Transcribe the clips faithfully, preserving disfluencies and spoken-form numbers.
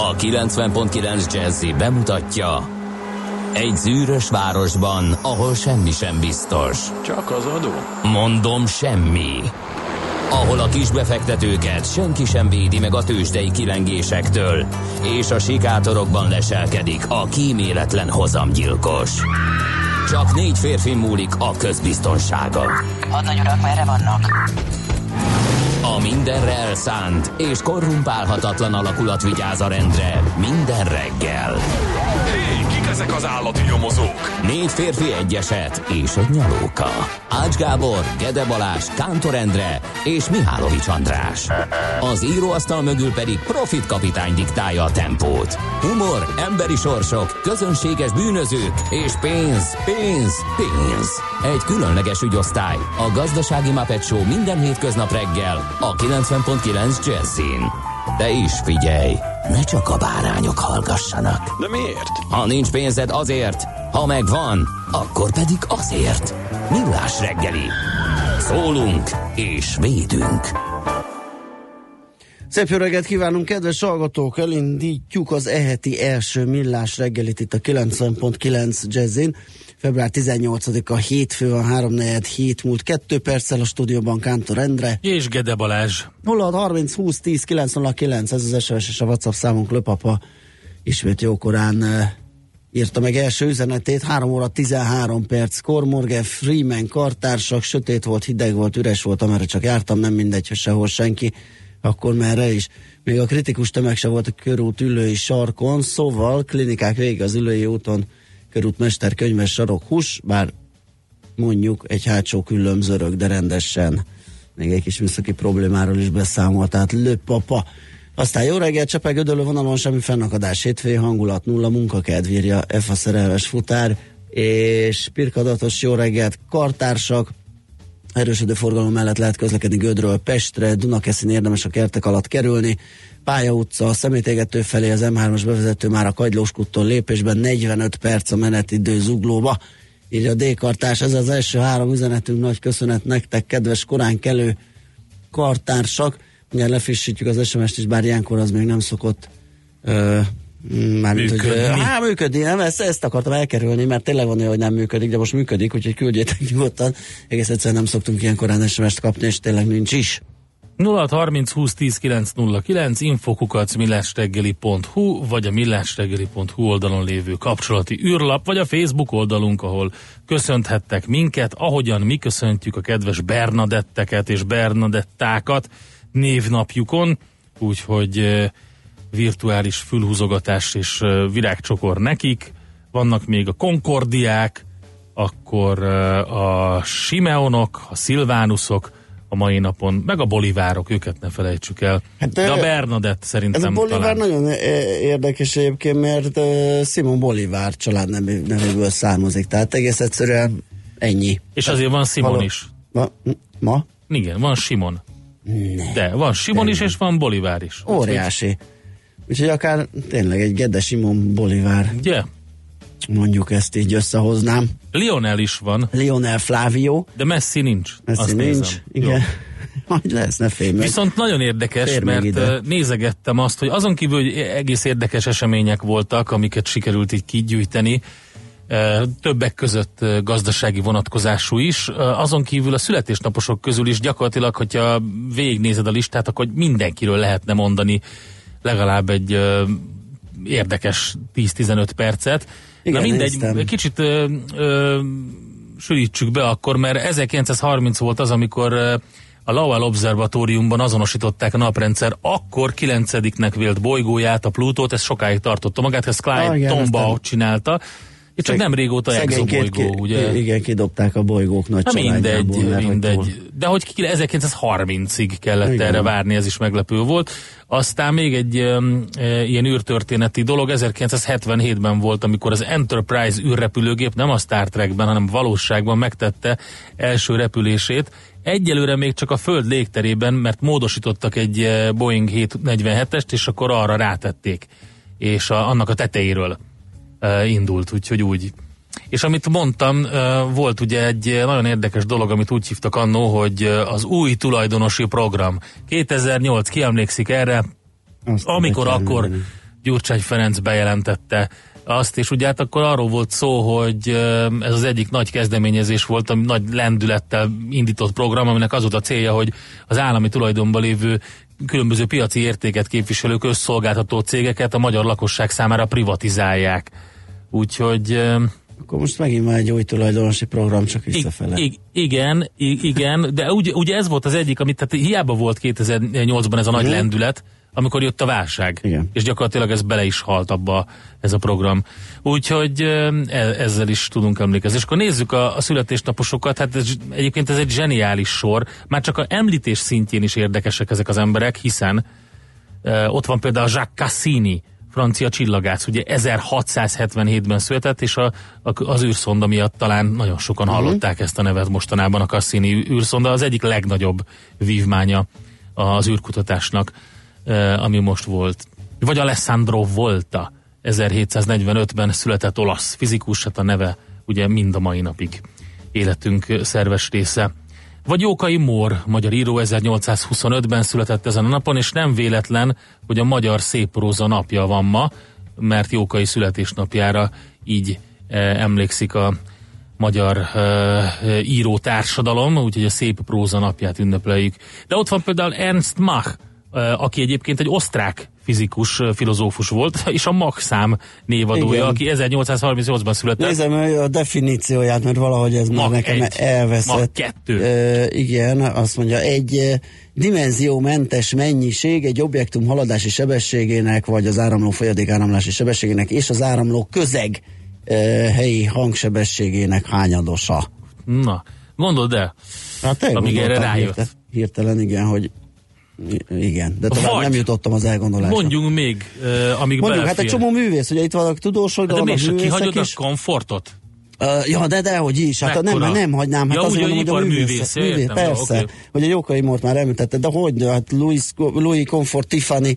A kilencven pont kilenc Jazzy bemutatja: egy zűrös városban, ahol semmi sem biztos. Csak az adó? Mondom, semmi. Ahol a kisbefektetőket senki sem védi meg a tőzsdei kilengésektől, és a sikátorokban leselkedik a kíméletlen hozamgyilkos. Csak négy férfi múlik a közbiztonsága. Hadnagy urak, merre vannak? A mindenre elszánt és korrumpálhatatlan alakulat vigyáz a rendre minden reggel. Hé, kik ezek az állati nyomozók? Négy férfi, egy eset és egy nyalóka. Ács Gábor, Gede Balázs, Kántor Endre és Mihálovics András. Az íróasztal mögül pedig Profit kapitány diktálja a tempót. Humor, emberi sorsok, közönséges bűnözők és pénz, pénz, pénz. Egy különleges ügyosztály, a Gazdasági Muppet Show minden hétköznap reggel a kilencven pont kilenc Jazzin. De is figyelj, ne csak a bárányok hallgassanak. De miért? Ha nincs pénzed, azért, ha megvan, akkor pedig azért. Millás reggeli. Szólunk és védünk. Szép jó reggelt kívánunk, kedves hallgatók! Elindítjuk az eheti első Millás reggelit itt a kilencven pont kilenc Jazzin. február tizennyolcadika hétfő van, háromnegyed hét múlt kettő perccel, a stúdióban Kántor Endre és Gede Balázs. nulla hat harminc húsz tíz kilenc nulla kilenc, ez az es em es és a WhatsApp számunk. Löpapa ismét jókorán uh, írta meg első üzenetét. Három óra tizenhárom perckor. Morgan Freeman kartársak, sötét volt, hideg volt, üres volt, amerre csak jártam, nem mindegy, hogy sehol senki, akkor merre is. Még a kritikus tömeg se volt a körút ülői sarkon, szóval klinikák vége az ülői úton, körút mester, könyves, sarok, hús, bár mondjuk egy hátsó küllöm zörög, de rendesen. Még egy kis műszaki problémáról is beszámolt, tehát Löpapa. Aztán jó reggel, Csepeg Ödöllő vonalon semmi fennakadás, hétfői hangulat, nulla munkakedv, írja F a szerelmes futár, és pirkadatos jó reggelt, kartársak, erősödő forgalom mellett lehet közlekedni Gödről Pestre, Dunakeszin érdemes a kertek alatt kerülni, Pálya utca, szemétégető felé az em hármas bevezető már a Kagylós kúttól lépésben, negyvenöt perc a menetidő Zuglóba, írja a D-kartárs. Ez az első három üzenetünk, nagy köszönet nektek, kedves korán kelő kartársak. Ugye lefrissítjük az es em est is, bár ilyenkor az még nem szokott uh, mármint, működni. Hogy, á, működni, nem, ezt, ezt akartam elkerülni, mert tényleg van olyan, hogy nem működik, de most működik, úgyhogy küldjétek nyugodtan. Egész egyszerűen nem szoktunk ilyen korán es em est kapni, és tényleg nincs is. nulla hat harminc húsz tíz kilenc nulla kilenc, infokukac millásreggeli pont hu, vagy a millásreggeli pont hu oldalon lévő kapcsolati űrlap, vagy a Facebook oldalunk, ahol köszönthettek minket, ahogyan mi köszöntjük a kedves Bernadetteket és Bernadettákat névnapjukon, úgyhogy e, virtuális fülhúzogatás és e, virágcsokor nekik. Vannak még a Concordiák, akkor e, a Simeonok, a Szilvánuszok a mai napon, meg a Bolivárok, őket ne felejtsük el. Hát, de a Bernadett szerintem ez a Bolivár talán... nagyon érdekes egyébként, mert uh, Simon Bolivár család nevéből származik, tehát egész egyszerűen ennyi. És azért van Simon Való... is. Ma? Ma? Igen, van Simon. Ne. De van Simon de is, és van Bolivár is. Óriási. Úgyhogy, Úgyhogy akár tényleg egy Gede Simon Bolivár. Ugye? Yeah. Mondjuk ezt így összehoznám. Lionel is van. Lionel Flávio. De Messi nincs. Messi azt nincs. Nézem. Igen. Majd lesz, ne félj meg. Viszont nagyon érdekes, fér mert ide. Nézegettem azt, hogy azon kívül, hogy egész érdekes események voltak, amiket sikerült így kigyűjteni, többek között gazdasági vonatkozású is, azon kívül a születésnaposok közül is gyakorlatilag, hogyha végignézed a listát, akkor mindenkiről lehetne mondani legalább egy érdekes tíz-tizenöt percet. Igen, na mindegy, néztem. Kicsit ö, ö, sűrítsük be akkor, mert ezerkilencszázharminc volt az, amikor ö, a Lowell Obszervatóriumban azonosították a naprendszer akkor kilencediknek vélt bolygóját, a Plutót, ez sokáig tartotta magát, ezt Clyde ah, Tombaugh csinálta, és csak nem régóta exobolygó, ugye? Igen, kidobták a bolygók nagy családjából. Mindegy, mindegy. De hogy ezerkilencszázharmincig kellett igen. erre várni, ez is meglepő volt. Aztán még egy um, e, ilyen űrtörténeti dolog, ezerkilencszázhetvenhétben volt, amikor az Enterprise űrrepülőgép nem a Star Trekben, hanem valóságban megtette első repülését. Egyelőre még csak a Föld légterében, mert módosítottak egy Boeing hétszáznegyvenhetest, és akkor arra rátették. És a, annak a tetejéről uh, indult, úgyhogy úgy. És amit mondtam, uh, volt ugye egy nagyon érdekes dolog, amit úgy hívtak annó, hogy uh, az új tulajdonosi program. kétezer-nyolc, ki emlékszik erre? Azt amikor akkor Gyurcsány Ferenc bejelentette azt, és ugye hát akkor arról volt szó, hogy ez az egyik nagy kezdeményezés volt, ami nagy lendülettel indított program, aminek az volt a célja, hogy az állami tulajdonban lévő különböző piaci értéket képviselő közszolgáltató cégeket a magyar lakosság számára privatizálják. Úgyhogy... Akkor most megint már egy új tulajdonosi program, csak visszafele. I- igen, I- igen, de ugye, ugye ez volt az egyik, amit tehát hiába volt kétezer-nyolcban ez a nagy hmm. lendület, amikor jött a válság. Igen. És gyakorlatilag ez bele is halt abba ez a program. Úgyhogy ezzel is tudunk emlékezni. És akkor nézzük a, a születésnaposokat, hát ez, egyébként ez egy zseniális sor. Már csak a említés szintjén is érdekesek ezek az emberek, hiszen uh, ott van például Jacques Cassini, francia csillagász, ugye ezerhatszázhetvenhétben született, és a, a, az űrszonda miatt talán nagyon sokan uh-huh. hallották ezt a nevet mostanában, a Cassini űrszonda, az egyik legnagyobb vívmánya az űrkutatásnak, Uh, ami most volt. Vagy Alessandro Volta, ezerhétszáznegyvenötben született olasz fizikus, hát a neve ugye mind a mai napig életünk szerves része. Vagy Jókai Mór, magyar író, ezernyolcszázhuszonötben született ezen a napon, és nem véletlen, hogy a magyar széppróza napja van ma, mert Jókai születésnapjára így eh, emlékszik a magyar uh, író társadalom, úgyhogy a szép próza napját ünnepeljük. De ott van például Ernst Mach, aki egyébként egy osztrák fizikus, filozófus volt, és a Mach szám névadója, igen. aki ezernyolcszázharmincnyolcban született. Nézem a definícióját, mert valahogy ez már nekem egy, elveszett. Mach kettő. E, igen, azt mondja, egy dimenziómentes mennyiség egy objektum haladási sebességének, vagy az áramló folyadék áramlási sebességének, és az áramló közeg e, helyi hangsebességének hányadosa. Na, gondold el, hát amíg erre rájött. Hirtelen, hirtelen igen, hogy igen, de tovább vagy nem jutottam az elgondolásra. Mondjunk még, uh, amíg Mondjuk, hát egy csomó művész, ugye itt vannak tudósok, de, de vannak művészek kihagyod is. a komfortot? Uh, ja, de dehogy is, hát nem, nem hagynám, hát ja, azért mondom, hogy a művész, művész, művész értem, persze, okay. hogy a Jókai Mórt már említette, de hogy, hát Louis, Louis Comfort Tiffany,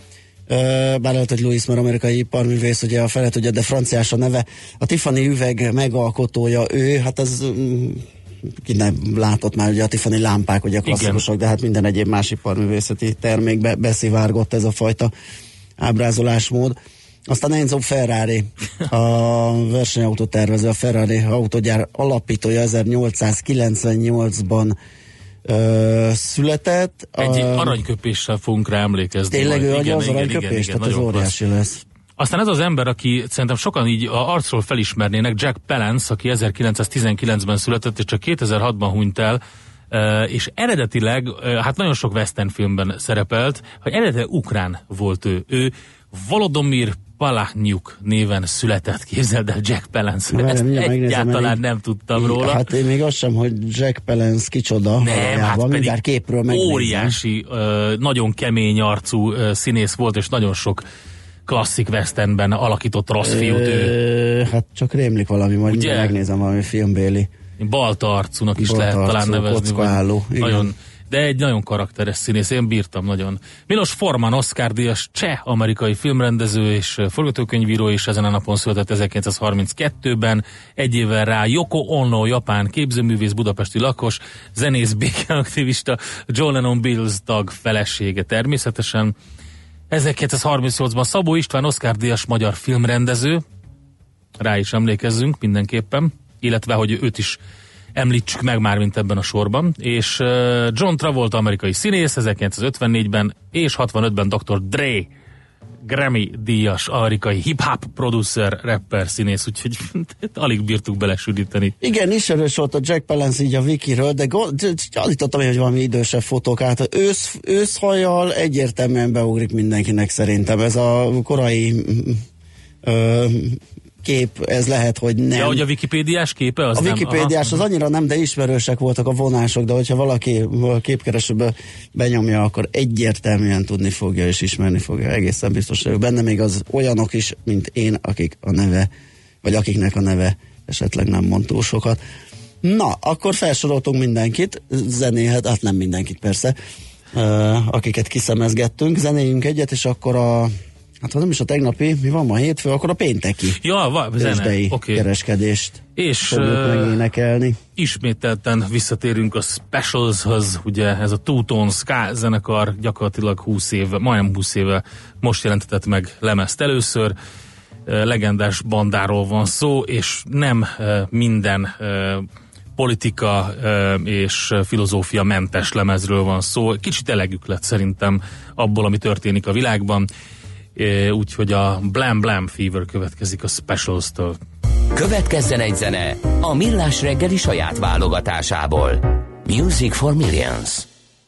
uh, bár lehet, hogy Louis, mert amerikai iparművész, ugye a felet, ugye, de franciás a neve, a Tiffany üveg megalkotója ő, hát az... Um, ki nem látott már, ugye a Tiffany lámpák, ugye a klasszikusok, de hát minden egyéb más iparművészeti termékbe beszivárgott ez a fajta ábrázolásmód. Aztán Enzo Ferrari, a versenyautó tervező, a Ferrari autógyár alapítója ezernyolcszázkilencvennyolcban ö, született. Egy a, aranyköpéssel fogunk rá emlékezni. Tényleg ő adja az aranyköpést? Tehát ez óriási lesz. Aztán ez az ember, aki szerintem sokan így a arcról felismernének, Jack Palance, aki ezerkilencszáztizenkilencben született, és csak kétezer-hatban hunyt el, és eredetileg, hát nagyon sok western filmben szerepelt, hogy eredetileg ukrán volt ő. Ő Volodymyr Palahniuk néven született, képzeld el, Jack Palance. Várj, ezt egyáltalán én, nem tudtam róla. Hát én még azt sem, hogy Jack Palance kicsoda. Nem, hát pedig képről óriási, nagyon kemény arcú színész volt, és nagyon sok klasszik westernben alakított rossz fiút ő. Hát csak rémlik valami, majd ugye? Megnézem valami filmbéli. Balta arcúnak is Balta lehet arcú, talán nevezni. kockaálló. Nagyon, de egy nagyon karakteres színész, én bírtam nagyon. Milos Forman, Oscar-díjas cseh-amerikai filmrendező és forgatókönyvíró, és ezen a napon született ezerkilencszázharminckettőben. Egy évvel rá Yoko Ono, japán képzőművész, budapesti lakos, zenész, békeaktivista, John Lennon Beatles tag felesége természetesen. ezerkilencszázharmincnyolcban Szabó István, Oscar-díjas magyar filmrendező, rá is emlékezzünk mindenképpen, illetve hogy őt is említsük meg már, mint ebben a sorban, és John Travolta, amerikai színész, ezerkilencszázötvennégyben és hatvanötben doktor Dre, Grammy-díjas amerikai hip-hop producer, rapper, színész, úgyhogy alig bírtuk belesűríteni. Igen, ismerős volt a Jack Palance így a Wikiről, de állítottam, hogy valami idősebb fotók át. Ősz, őszhajjal egyértelműen beugrik mindenkinek szerintem. Ez a korai ö, kép, ez lehet, hogy nem. Ja, hogy a wikipédiás képe az a nem. A wikipédiás az annyira nem, de ismerősek voltak a vonások, de hogyha valaki a képkeresőbe benyomja, akkor egyértelműen tudni fogja és ismerni fogja. Egészen biztos vagyok benne, még az olyanok is, mint én, akik a neve, vagy akiknek a neve esetleg nem mond túl sokat. Na, akkor felsoroltunk mindenkit, zenéhet, hát nem mindenkit persze, uh, akiket kiszemezgettünk, zenéljünk egyet, és akkor a Hát ha nem is a tegnapi, mi van ma hétfő, akkor a pénteki ja, va, zene. Okay. kereskedést és fogjuk megénekelni. Ismételten visszatérünk a Specialshoz, ugye ez a Two Tone Ska zenekar gyakorlatilag húsz éve, majdnem húsz éve most jelentetett meg lemezt először. Legendás bandáról van szó, és nem minden politika és filozófia mentes lemezről van szó. Kicsit elegük lett szerintem abból, ami történik a világban. Úgyhogy a Blam Blam Fever következik a Specials-től. Következzen egy zene a Millás reggeli saját válogatásából. Music for Millions.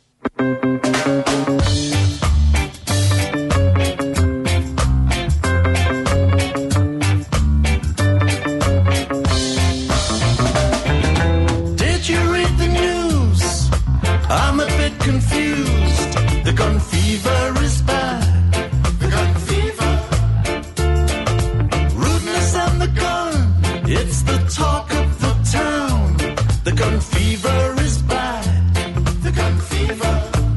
Did you read the news? I'm a bit confused. The gun fever is bad. It's the talk of the town. The gun fever is bad. The gun fever.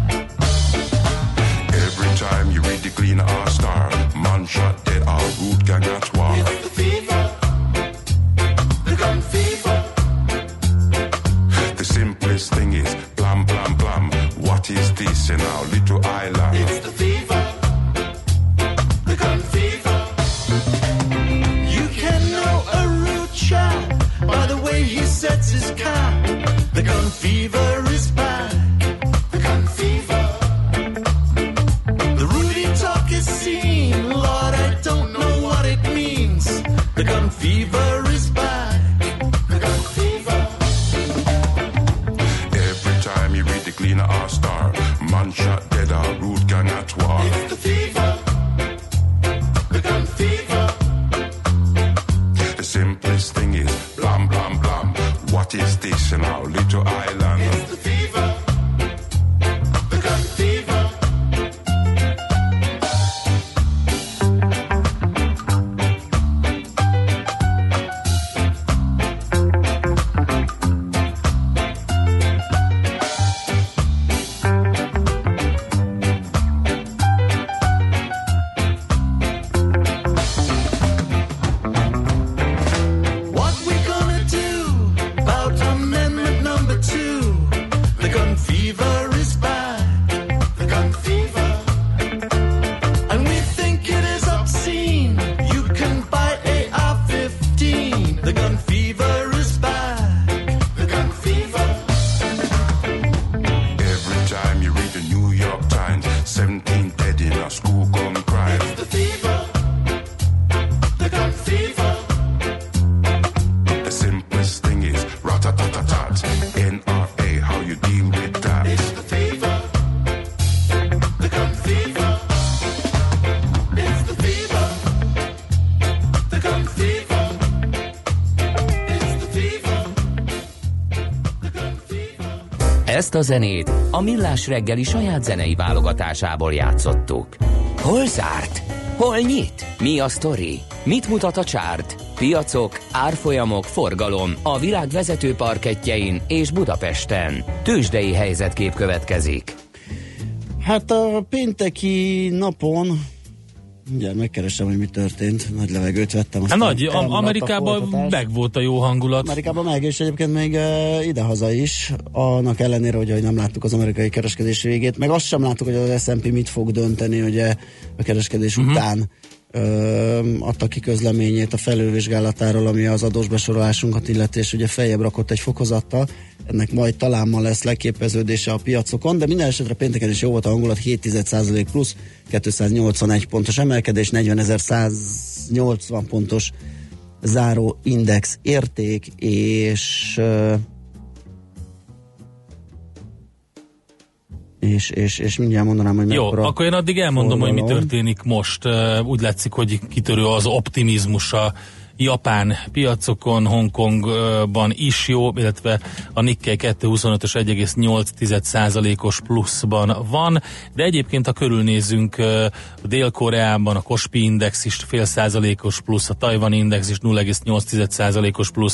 Every time you read the Clean Our Star, man shot dead, our root gang at war. It's the fever. The gun fever. The simplest thing is blam blam blam. What is this in our little island? It's the fever. The gun fever. You can know a rude chap by the way he sets his cap. The gun fever is back. The gun fever. The Rudy talk is seen. Lord, I don't know what it means. The gun fever is back. The gun fever. Every time you read the Clean Our Star, man shot dead, our root gang at war. It's the fever. The gun fever. The simplest thing is blam blam blam. What is this in our little island? It's the fever. The gun fever. What we gonna do about amendment number two? The gun fever is back. The gun fever. And we think it is obscene. You can buy A R fifteen. The gun fever is back. The gun fever. Every time you read the New York Times, seventeen dead in a school gun crime. It's the fever. The gun fever. The simplest thing is rat-a-tat-tat-tat. N R A, how you deal with that? It's the fever. The gun fever. It's the fever. The gun fever. It's the fever. The gun fever. Ezt a zenét a Millás reggeli saját zenei válogatásából játszottuk. Hol zárt? Hol nyit? Mi a sztori? Mit mutat a csárt? Piacok, árfolyamok, forgalom a világ vezető parkettjein és Budapesten. Tőzsdei helyzetkép következik. Hát a pénteki napon, ugye megkeresem, hogy mi történt, nagy levegőt vettem. Hát nagy, Amerikában meg volt a jó hangulat. Amerikában meg, és egyébként még uh, idehaza is, annak ellenére, hogy, hogy nem láttuk az amerikai kereskedés végét, meg azt sem láttuk, hogy az es and pé mit fog dönteni, ugye a kereskedés uh-huh. után uh, adta ki közleményét a felülvizsgálatáról, ami az adósbesorolásunkat illeti, és ugye feljebb rakott egy fokozattal, ennek majd talán ma lesz leképeződése a piacokon, de minden esetre pénteken is jó volt a hangulat, hét egész egy százalék plusz, kétszáznyolcvanegy pontos emelkedés, negyvenezer-száznyolcvan pontos záró index érték, és és, és, és mindjárt mondanám, hogy jó, akkor én addig elmondom, forgalom. Hogy mi történik most. Úgy látszik, hogy kitörő az optimizmusa japán piacokon, Hongkongban is jó, illetve a Nikkei kétszázhuszonötös egy egész nyolc százalékos pluszban van, de egyébként ha körülnézünk Dél-Koreában, a Kospi Index is fél százalékos plusz, a Tajvani Index is nulla egész nyolc százalékos plusz,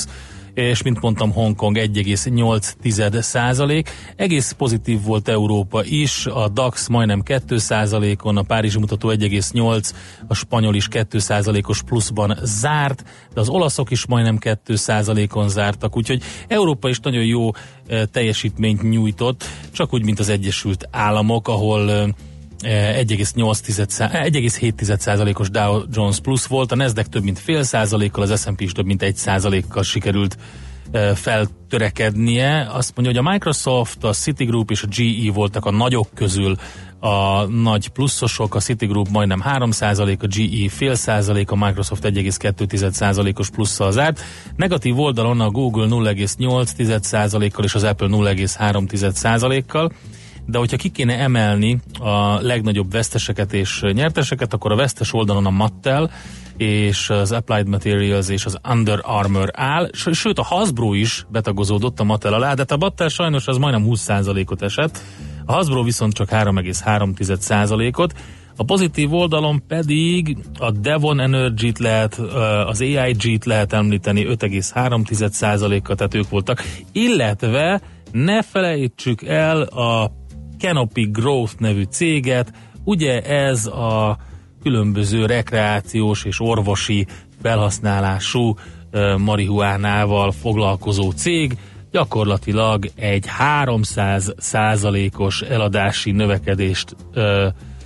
és mint mondtam, Hongkong egy egész nyolc százalék. Egész pozitív volt Európa is, a DAX majdnem két százalékon, a párizsi mutató egy egész nyolc, a spanyol is két százalékos pluszban zárt, de az olaszok is majdnem két százalékon zártak, úgyhogy Európa is nagyon jó e, teljesítményt nyújtott, csak úgy, mint az Egyesült Államok, ahol e, egy egész hét százalékos Dow Jones plusz volt, a Nasdaq több mint fél százalékkal, az es and pé is több mint egy százalékkal sikerült e, feltörekednie. Azt mondja, hogy a Microsoft, a Citigroup és a gé é voltak a nagyok közül a nagy pluszosok, a Citigroup majdnem három százalék, a gé é fél százalék, a Microsoft egy egész kettő százalékos plusszal zárt. Negatív oldalon a Google nulla egész nyolc százalékkal és az Apple nulla egész három százalékkal. De hogyha ki kéne emelni a legnagyobb veszteseket és nyerteseket, akkor a vesztes oldalon a Mattel és az Applied Materials és az Under Armour áll, sőt a Hasbro is betagozódott a Mattel alá, de a Mattel sajnos az majdnem húsz százalékot esett, a Hasbro viszont csak három egész három százalékot. A pozitív oldalon pedig a Devon Energy-t lehet, az á i gé-t lehet említeni öt egész három százalékkal, tehát ők voltak, illetve ne felejtsük el a Canopy Growth nevű céget, ugye ez a különböző rekreációs és orvosi felhasználású uh, marihuánával foglalkozó cég, gyakorlatilag egy háromszáz százalékos eladási növekedést uh,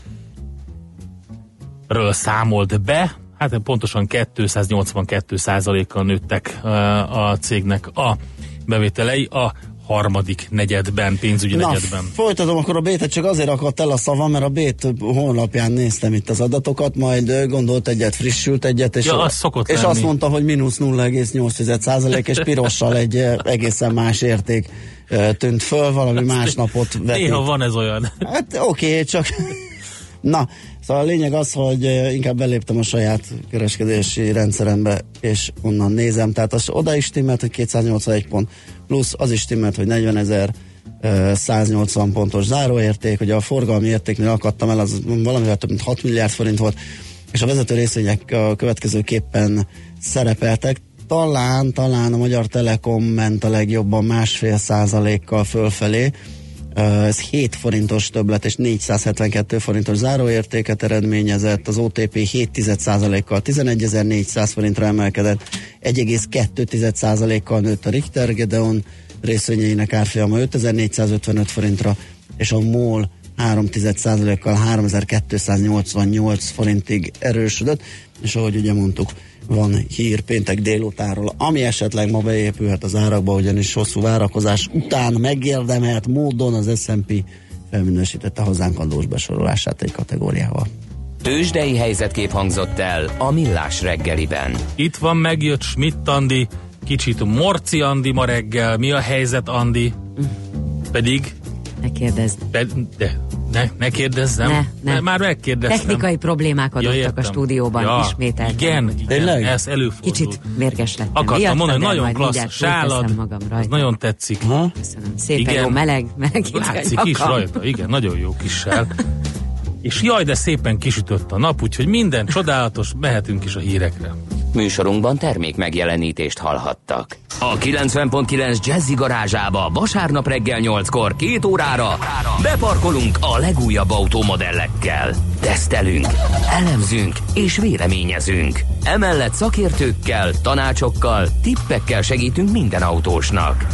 ről számolt be, hát pontosan kétszáznyolcvankettő százalékkal nőttek uh, a cégnek a bevételei a harmadik negyedben, pénzügyi Na, negyedben. Folytatom akkor a B-t, csak azért akadt el a szavam, mert a B-t honlapján néztem itt az adatokat, majd gondolt egyet, frissült egyet, és, ja, az szokott és lenni. azt mondta, hogy mínusz nulla egész nyolc százalék, és pirossal egy egészen más érték tűnt föl, valami más napot vetít. Néha van ez olyan. Hát oké, okay, csak... Na, szóval a lényeg az, hogy inkább beléptem a saját kereskedési rendszerembe, és onnan nézem, tehát az oda is stimmelt, hogy kétszáznyolcvanegy pont, plusz az is stimmelt, hogy negyvenezer-száznyolcvan pontos záróérték, hogy a forgalmi értéknél akadtam el, az valamivel több mint hat milliárd forint volt, és a vezető részvények a következőképpen szerepeltek. Talán, talán a Magyar Telekom ment a legjobban másfél százalékkal fölfelé, ez hét forintos többlet és négyszázhetvenkettő forintos záróértéket eredményezett, az o té pé hét százalékkal tizenegyezer-négyszáz forintra emelkedett, egy egész kettő százalékkal nőtt a Richter Gedeon részvényeinek árfolyama ötezer-négyszázötvenöt forintra, és a MOL három százalékkal háromezer-kétszáznyolcvannyolc forintig erősödött, és ahogy ugye mondtuk, van hír péntek délutánról, ami esetleg ma beépülhet az árakba, ugyanis hosszú várakozás után megérdemelt módon az es and pé felminősítette hozzánk adós besorolását egy kategóriával. Tőzsdei helyzetkép hangzott el a Millás reggeliben. Itt van, megjött Schmidt Andi, kicsit Morci Andi ma reggel. Mi a helyzet, Andi? Pedig... Ne kérdezz. Be, de, ne, ne kérdezzem. Ne, ne. Már megkérdeztem. Technikai problémák adottak ja, a stúdióban, ja, ismételten. Igen, igen, Tényleg? ez előfordul. Kicsit mérges lettem. Akartam Viadtam, mondani, de nagyon majd klassz mindjárt sálad, fölteszem magam ez rajta. nagyon tetszik. Ha? Köszönöm. Szépen Igen. jó, meleg, meleg. Látszik is rajta, igen, nagyon jó kis sál. És jaj, de szépen kisütött a nap, úgyhogy minden csodálatos, mehetünk is a hírekre. Műsorunkban termék megjelenítést hallhattak. A kilencven pont kilenc Jazzy garázsába vasárnap reggel nyolckor két órára beparkolunk a legújabb automodellekkel. Tesztelünk, elemzünk és véleményezünk. Emellett szakértőkkel, tanácsokkal, tippekkel segítünk minden autósnak.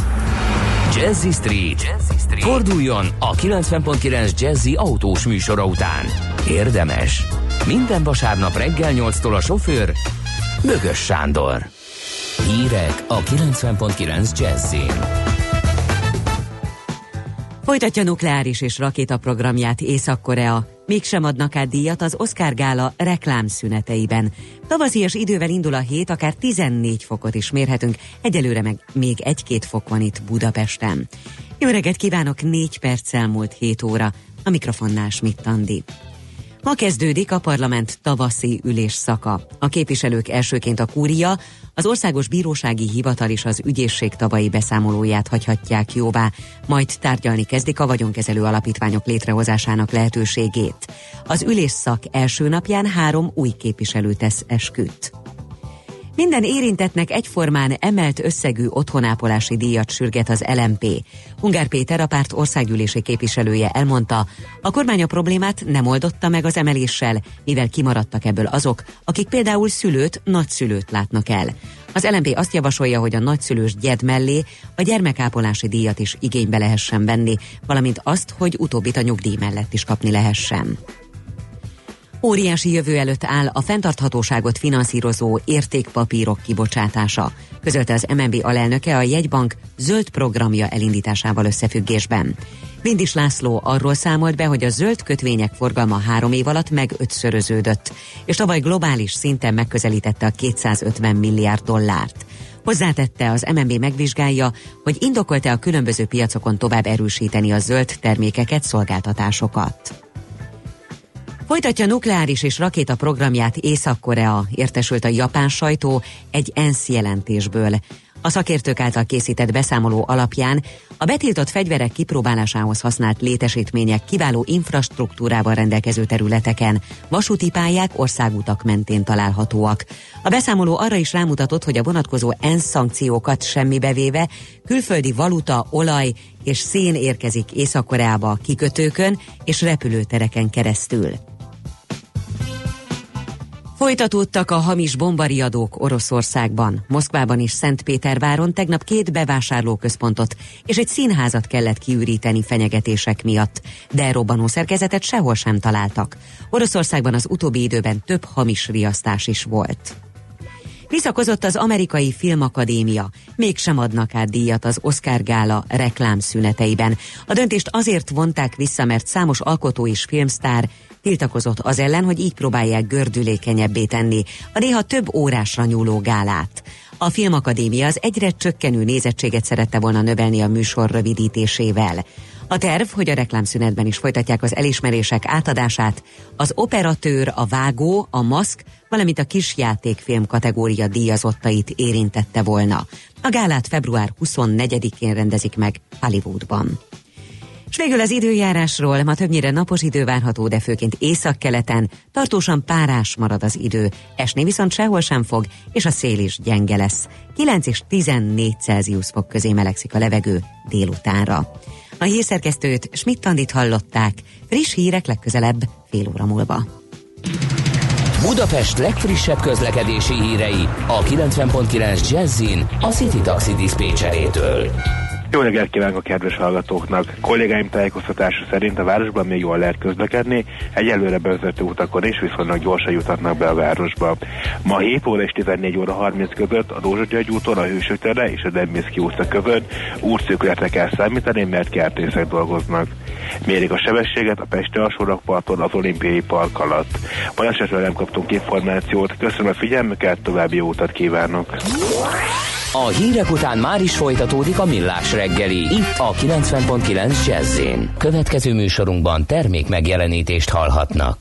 Jazzy Street. Jazzy Street. Forduljon a kilencven pont kilenc Jazzy autós műsora után. Érdemes. Minden vasárnap reggel nyolctól a sofőr Bögös Sándor. Hírek a kilencven pont kilenc Jazzyn. Folytatja nukleáris és rakétaprogramját Észak-Korea. Mégsem adnak át díjat az Oscar gála reklámszüneteiben. Tavaszias idővel indul a hét, akár tizennégy fokot is mérhetünk, egyelőre meg még egy-két fok van itt Budapesten. Jó reggelt kívánok, négy perccel múlt hét óra, a mikrofonnál Schmidt Andi. Ma kezdődik a parlament tavaszi ülésszaka. A képviselők elsőként a kúria, az Országos Bírósági Hivatal és az ügyészség tavalyi beszámolóját hagyhatják jóvá, majd tárgyalni kezdik a vagyonkezelő alapítványok létrehozásának lehetőségét. Az ülésszak első napján három új képviselő tesz esküt. Minden érintettnek egyformán emelt összegű otthonápolási díjat sürget az el em pé. Ungár Péter, a párt országgyűlési képviselője elmondta, a kormány a problémát nem oldotta meg az emeléssel, mivel kimaradtak ebből azok, akik például szülőt, nagyszülőt látnak el. Az el em pé azt javasolja, hogy a nagyszülős gyed mellé a gyermekápolási díjat is igénybe lehessen venni, valamint azt, hogy utóbbit a nyugdíj mellett is kapni lehessen. Óriási jövő előtt áll a fenntarthatóságot finanszírozó értékpapírok kibocsátása, közölte az em en bé alelnöke a jegybank zöld programja elindításával összefüggésben. Vindis László arról számolt be, hogy a zöld kötvények forgalma három év alatt meg ötszöröződött, és tavaly globális szinten megközelítette a kétszázötven milliárd dollárt. Hozzátette, az em en bé megvizsgálja, hogy indokolt-e a különböző piacokon tovább erősíteni a zöld termékeket, szolgáltatásokat. Folytatja nukleáris és rakéta programját Észak-Korea, értesült a japán sajtó egy ENSZ jelentésből. A szakértők által készített beszámoló alapján a betiltott fegyverek kipróbálásához használt létesítmények kiváló infrastruktúrával rendelkező területeken, vasúti pályák, országutak mentén találhatóak. A beszámoló arra is rámutatott, hogy a vonatkozó ENSZ szankciókat semmibe véve külföldi valuta, olaj és szén érkezik Észak-Koreába kikötőkön és repülőtereken keresztül. Folytatódtak a hamis bombariadók Oroszországban. Moszkvában és Szentpéterváron tegnap két bevásárlóközpontot és egy színházat kellett kiüríteni fenyegetések miatt, de robbanószerkezetet sehol sem találtak. Oroszországban az utóbbi időben több hamis riasztás is volt. Visszakozott az Amerikai Filmakadémia, mégsem adnak át díjat az Oscar gála reklámszüneteiben. A döntést azért vonták vissza, mert számos alkotó és filmsztár tiltakozott az ellen, hogy így próbálják gördülékenyebbé tenni a néha több órásra nyúló gálát. A Filmakadémia az egyre csökkenő nézettséget szerette volna növelni a műsor rövidítésével. A terv, hogy a reklámszünetben is folytatják az elismerések átadását, az operatőr, a vágó, a maszk, valamint a kisjátékfilm kategória díjazottait érintette volna. A gálát február huszonnegyedikén rendezik meg Hollywoodban. És végül az időjárásról, ma többnyire napos idő várható, de főként északkeleten tartósan párás marad az idő, esni viszont sehol sem fog, és a szél is gyenge lesz. kilenc és tizennégy Celsius fok közé melegszik a levegő délutánra. A hírszerkesztőt, Schmidt-Andit hallották, friss hírek legközelebb fél óra múlva. Budapest legfrissebb közlekedési hírei a kilencven pont kilenc Jazzin a City Taxi diszpécserétől. Jó reggelt kívánok a kedves hallgatóknak! Kollégáim tájékoztatása szerint a városban még jól lehet közlekedni, egyelőre bevezető utakon is viszonylag gyorsan jutatnak be a városba. Ma hét óra és tizennégy óra harminc között a Dózsa György úton, a Hősök tere és a Dembinszky utca között útszűkületre kell számítani, mert kertészek dolgoznak. Mérik a sebességet a Pesti alsórakparton az Olimpiai Park alatt. Balesetről nem kaptunk információt, köszönöm a figyelmüket, további jó utat kívánok! A hírek után már is folytatódik a Millás reggeli, itt a kilencven pont kilenc Jazz-én. Következő műsorunkban termék megjelenítést hallhatnak.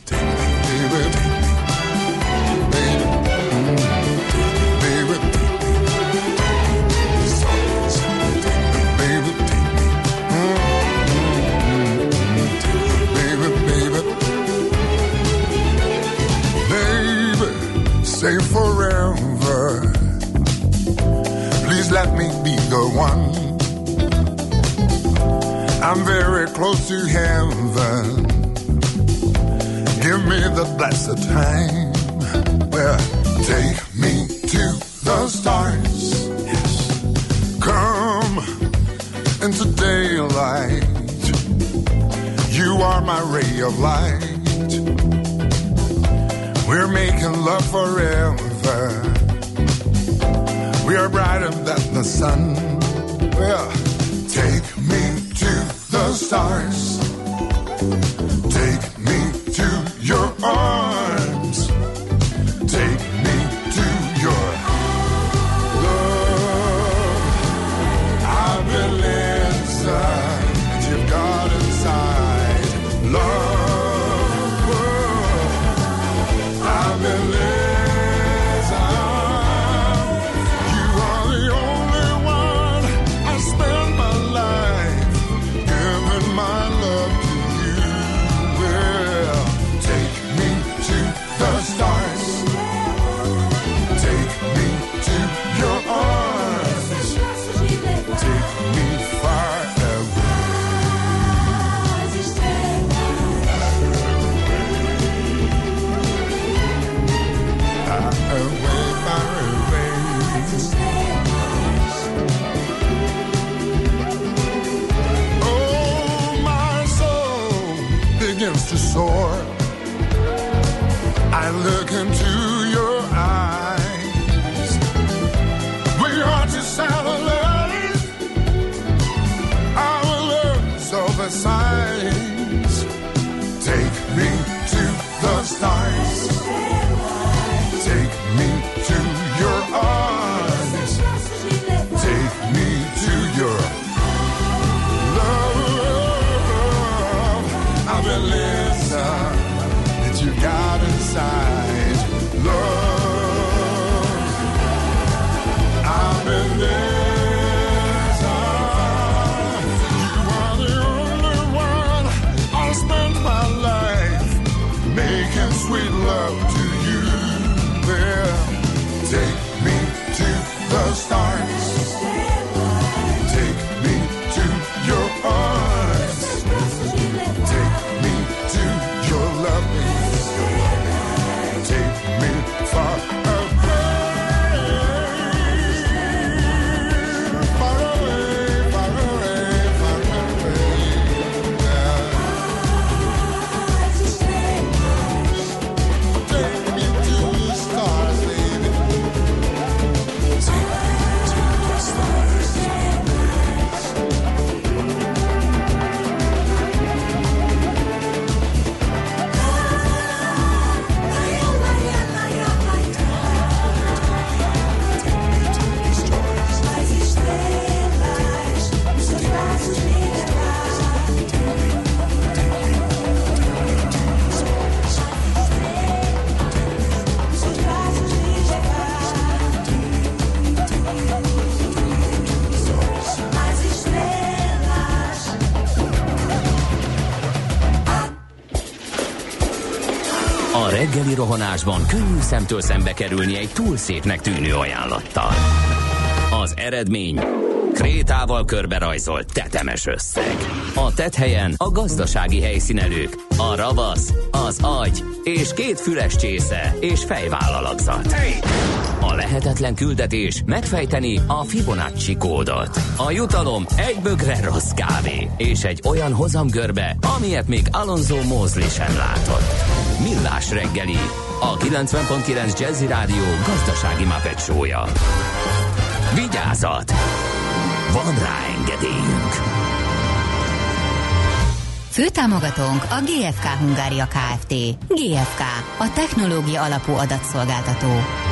Say forever, please let me be the one. I'm very close to heaven. Give me the blessed time. Well, take me to the stars. Yes. Come into daylight. You are my ray of light. We're making love forever. We are brighter than the sun. Well, take me to the stars. Take me to your arms. Take me to your love. I will listen to God inside. Love. I will listen. My love. sweet love to you there. Take me to the stars. Take me to your arms. Take me to your loving. Take me far away. Far away, far away, far away. Take me to the stars, baby. Take me to the stars. A reggeli rohanásban könnyű szemtől szembe kerülni egy túl szépnek tűnő ajánlattal. Az eredmény krétával körberajzolt tetemes összeg. A tetthelyen a gazdasági helyszínelők, a ravasz, az agy és két füles csésze és fejvállalakzat. A lehetetlen küldetés megfejteni a Fibonacci kódot. A jutalom egy bögre rossz kávé és egy olyan hozamgörbe, amilyet még Alonso Mosley sem látott. Millás reggeli, a kilencven pont kilenc Jazzy Rádió gazdasági Muppet show-ja. Vigyázat! Van rá engedélyünk! Főtámogatónk a gé ef ká Hungária Kft. gé ef ká, a technológia alapú adatszolgáltató.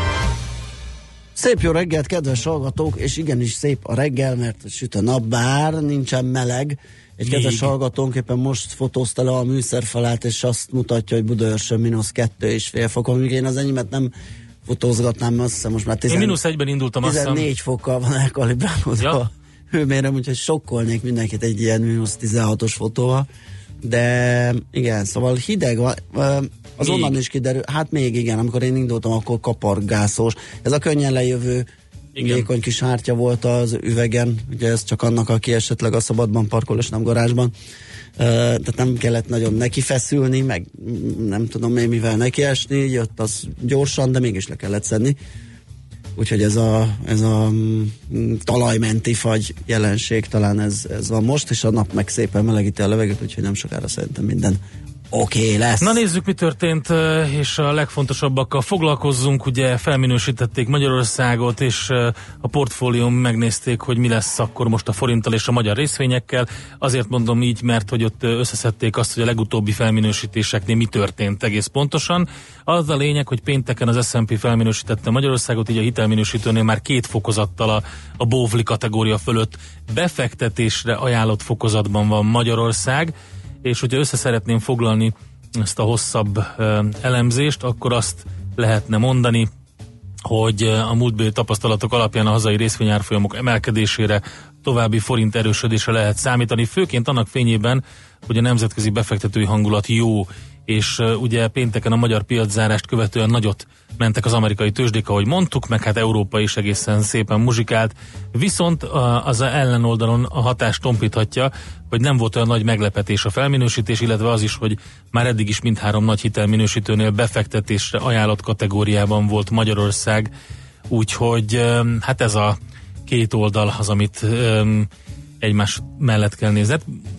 Szép jó reggelt, kedves hallgatók, és igenis szép a reggel, mert süt a nap, bár nincsen meleg. Egy kedves hallgatónk éppen most fotózta le a műszerfalát, és azt mutatja, hogy Budaörsön mínusz kettő és fél fokon, míg én az enyémet nem fotózgatnám, azt hiszem most már tizen, én mínusz egyben indultam, azt hiszem. tizennégy fokkal van elkalibrálódva a hőmérőm, úgyhogy sokkolnék mindenkit egy ilyen mínusz tizenhatos fotóval. De igen, szóval hideg van, az még. Onnan is kiderül, hát még igen, amikor én indultam, akkor kapargászós. Ez a könnyen lejövő vékony kis hártya volt az üvegen, ugye ez csak annak, aki esetleg a szabadban parkol, és nem garázsban. Uh, tehát nem kellett nagyon neki feszülni, meg nem tudom én mivel nekiesni, jött az gyorsan, de mégis le kellett szedni. Úgyhogy ez a, ez a mm, talajmenti fagy jelenség, talán ez, ez van most, és a nap meg szépen melegíti a levegőt, úgyhogy nem sokára szerintem minden oké okay lesz. Na nézzük, mi történt, és a legfontosabbakkal foglalkozzunk. Ugye felminősítették Magyarországot, és a portfólión megnézték, hogy mi lesz akkor most a forinttal és a magyar részvényekkel. Azért mondom így, mert hogy ott összeszedték azt, hogy a legutóbbi felminősítéseknél mi történt egész pontosan. Az a lényeg, hogy pénteken az es and pé felminősítette Magyarországot, így a hitelminősítőnél már két fokozattal a, a bóvli kategória fölött befektetésre ajánlott fokozatban van Magyarország, és hogyha össze szeretném foglalni ezt a hosszabb uh, elemzést, akkor azt lehetne mondani, hogy uh, a múltbeli tapasztalatok alapján a hazai részvényárfolyamok emelkedésére, további forint erősödésre lehet számítani, főként annak fényében, hogy a nemzetközi befektetői hangulat jó, és uh, ugye pénteken a magyar piaczárást követően nagyot mentek az amerikai tőzsdék, ahogy mondtuk, meg hát Európa is egészen szépen muzsikált, viszont uh, az ellenoldalon a hatást tompíthatja, hogy nem volt olyan nagy meglepetés a felminősítés, illetve az is, hogy már eddig is mindhárom nagy hitelminősítőnél befektetésre ajánlott kategóriában volt Magyarország, úgyhogy um, hát ez a két oldal az, amit um, egymás mellett kell nézni.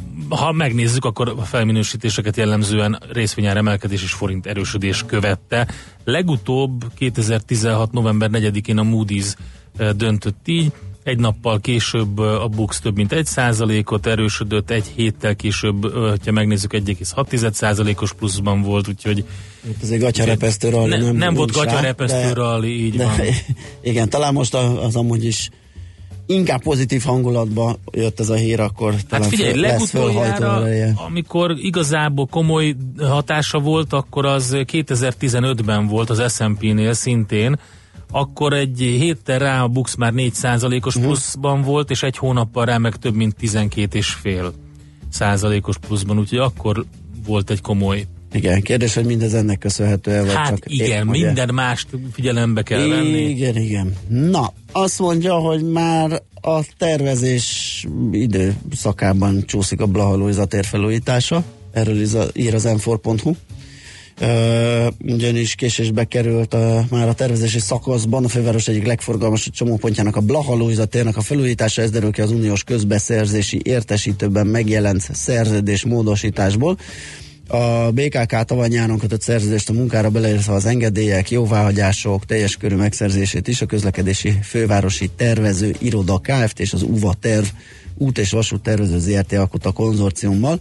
Ha megnézzük, akkor a felminősítéseket jellemzően részvényár emelkedés és forint erősödés követte. Legutóbb kétezer-tizenhat november negyedikén a Moody's döntött így, egy nappal később a Bux több mint egy százalékot erősödött, egy héttel később, ha megnézzük, egy egész hat százalékos pluszban volt, úgyhogy ez egy gatyarepesztő rally, ne, nem, nem volt gatyarepesztő rally, így de, van. Igen, talán most az amúgy is inkább pozitív hangulatba jött ez a hír, akkor talán hát figyelj, föl, lesz legutoljára, amikor igazából komoly hatása volt, akkor az kétezer-tizenötben volt az es and pé-nél szintén, akkor egy héttel rá a Bux már négy százalékos uh-huh. pluszban volt, és egy hónappal rá meg több mint tizenkét és fél százalékos pluszban, úgyhogy akkor volt egy komoly Igen, kérdés, hogy mindez ennek köszönhető-e, vagy hát csak igen, épp, minden mást figyelembe kell igen, venni. Igen, igen. Na, azt mondja, hogy már a tervezés időszakában csúszik a Blaha Lujza tér felújítása. Erről ír az em négy pont hu. Uh, ugyanis késésbe került uh, már a tervezési szakaszban a főváros egyik legforgalmasabb csomópontjának, a Blaha Lujza térnek a felújítása. Ez derül ki az uniós közbeszerzési értesítőben megjelent szerződés módosításból. A bé ká ká tavaly nyáron kötött szerződést a munkára beleértve az engedélyek, jóváhagyások teljes körű megszerzését is a közlekedési fővárosi tervező iroda Kft. És az UVA terv út- és vasút tervező zé er té alkotta konzorciummal.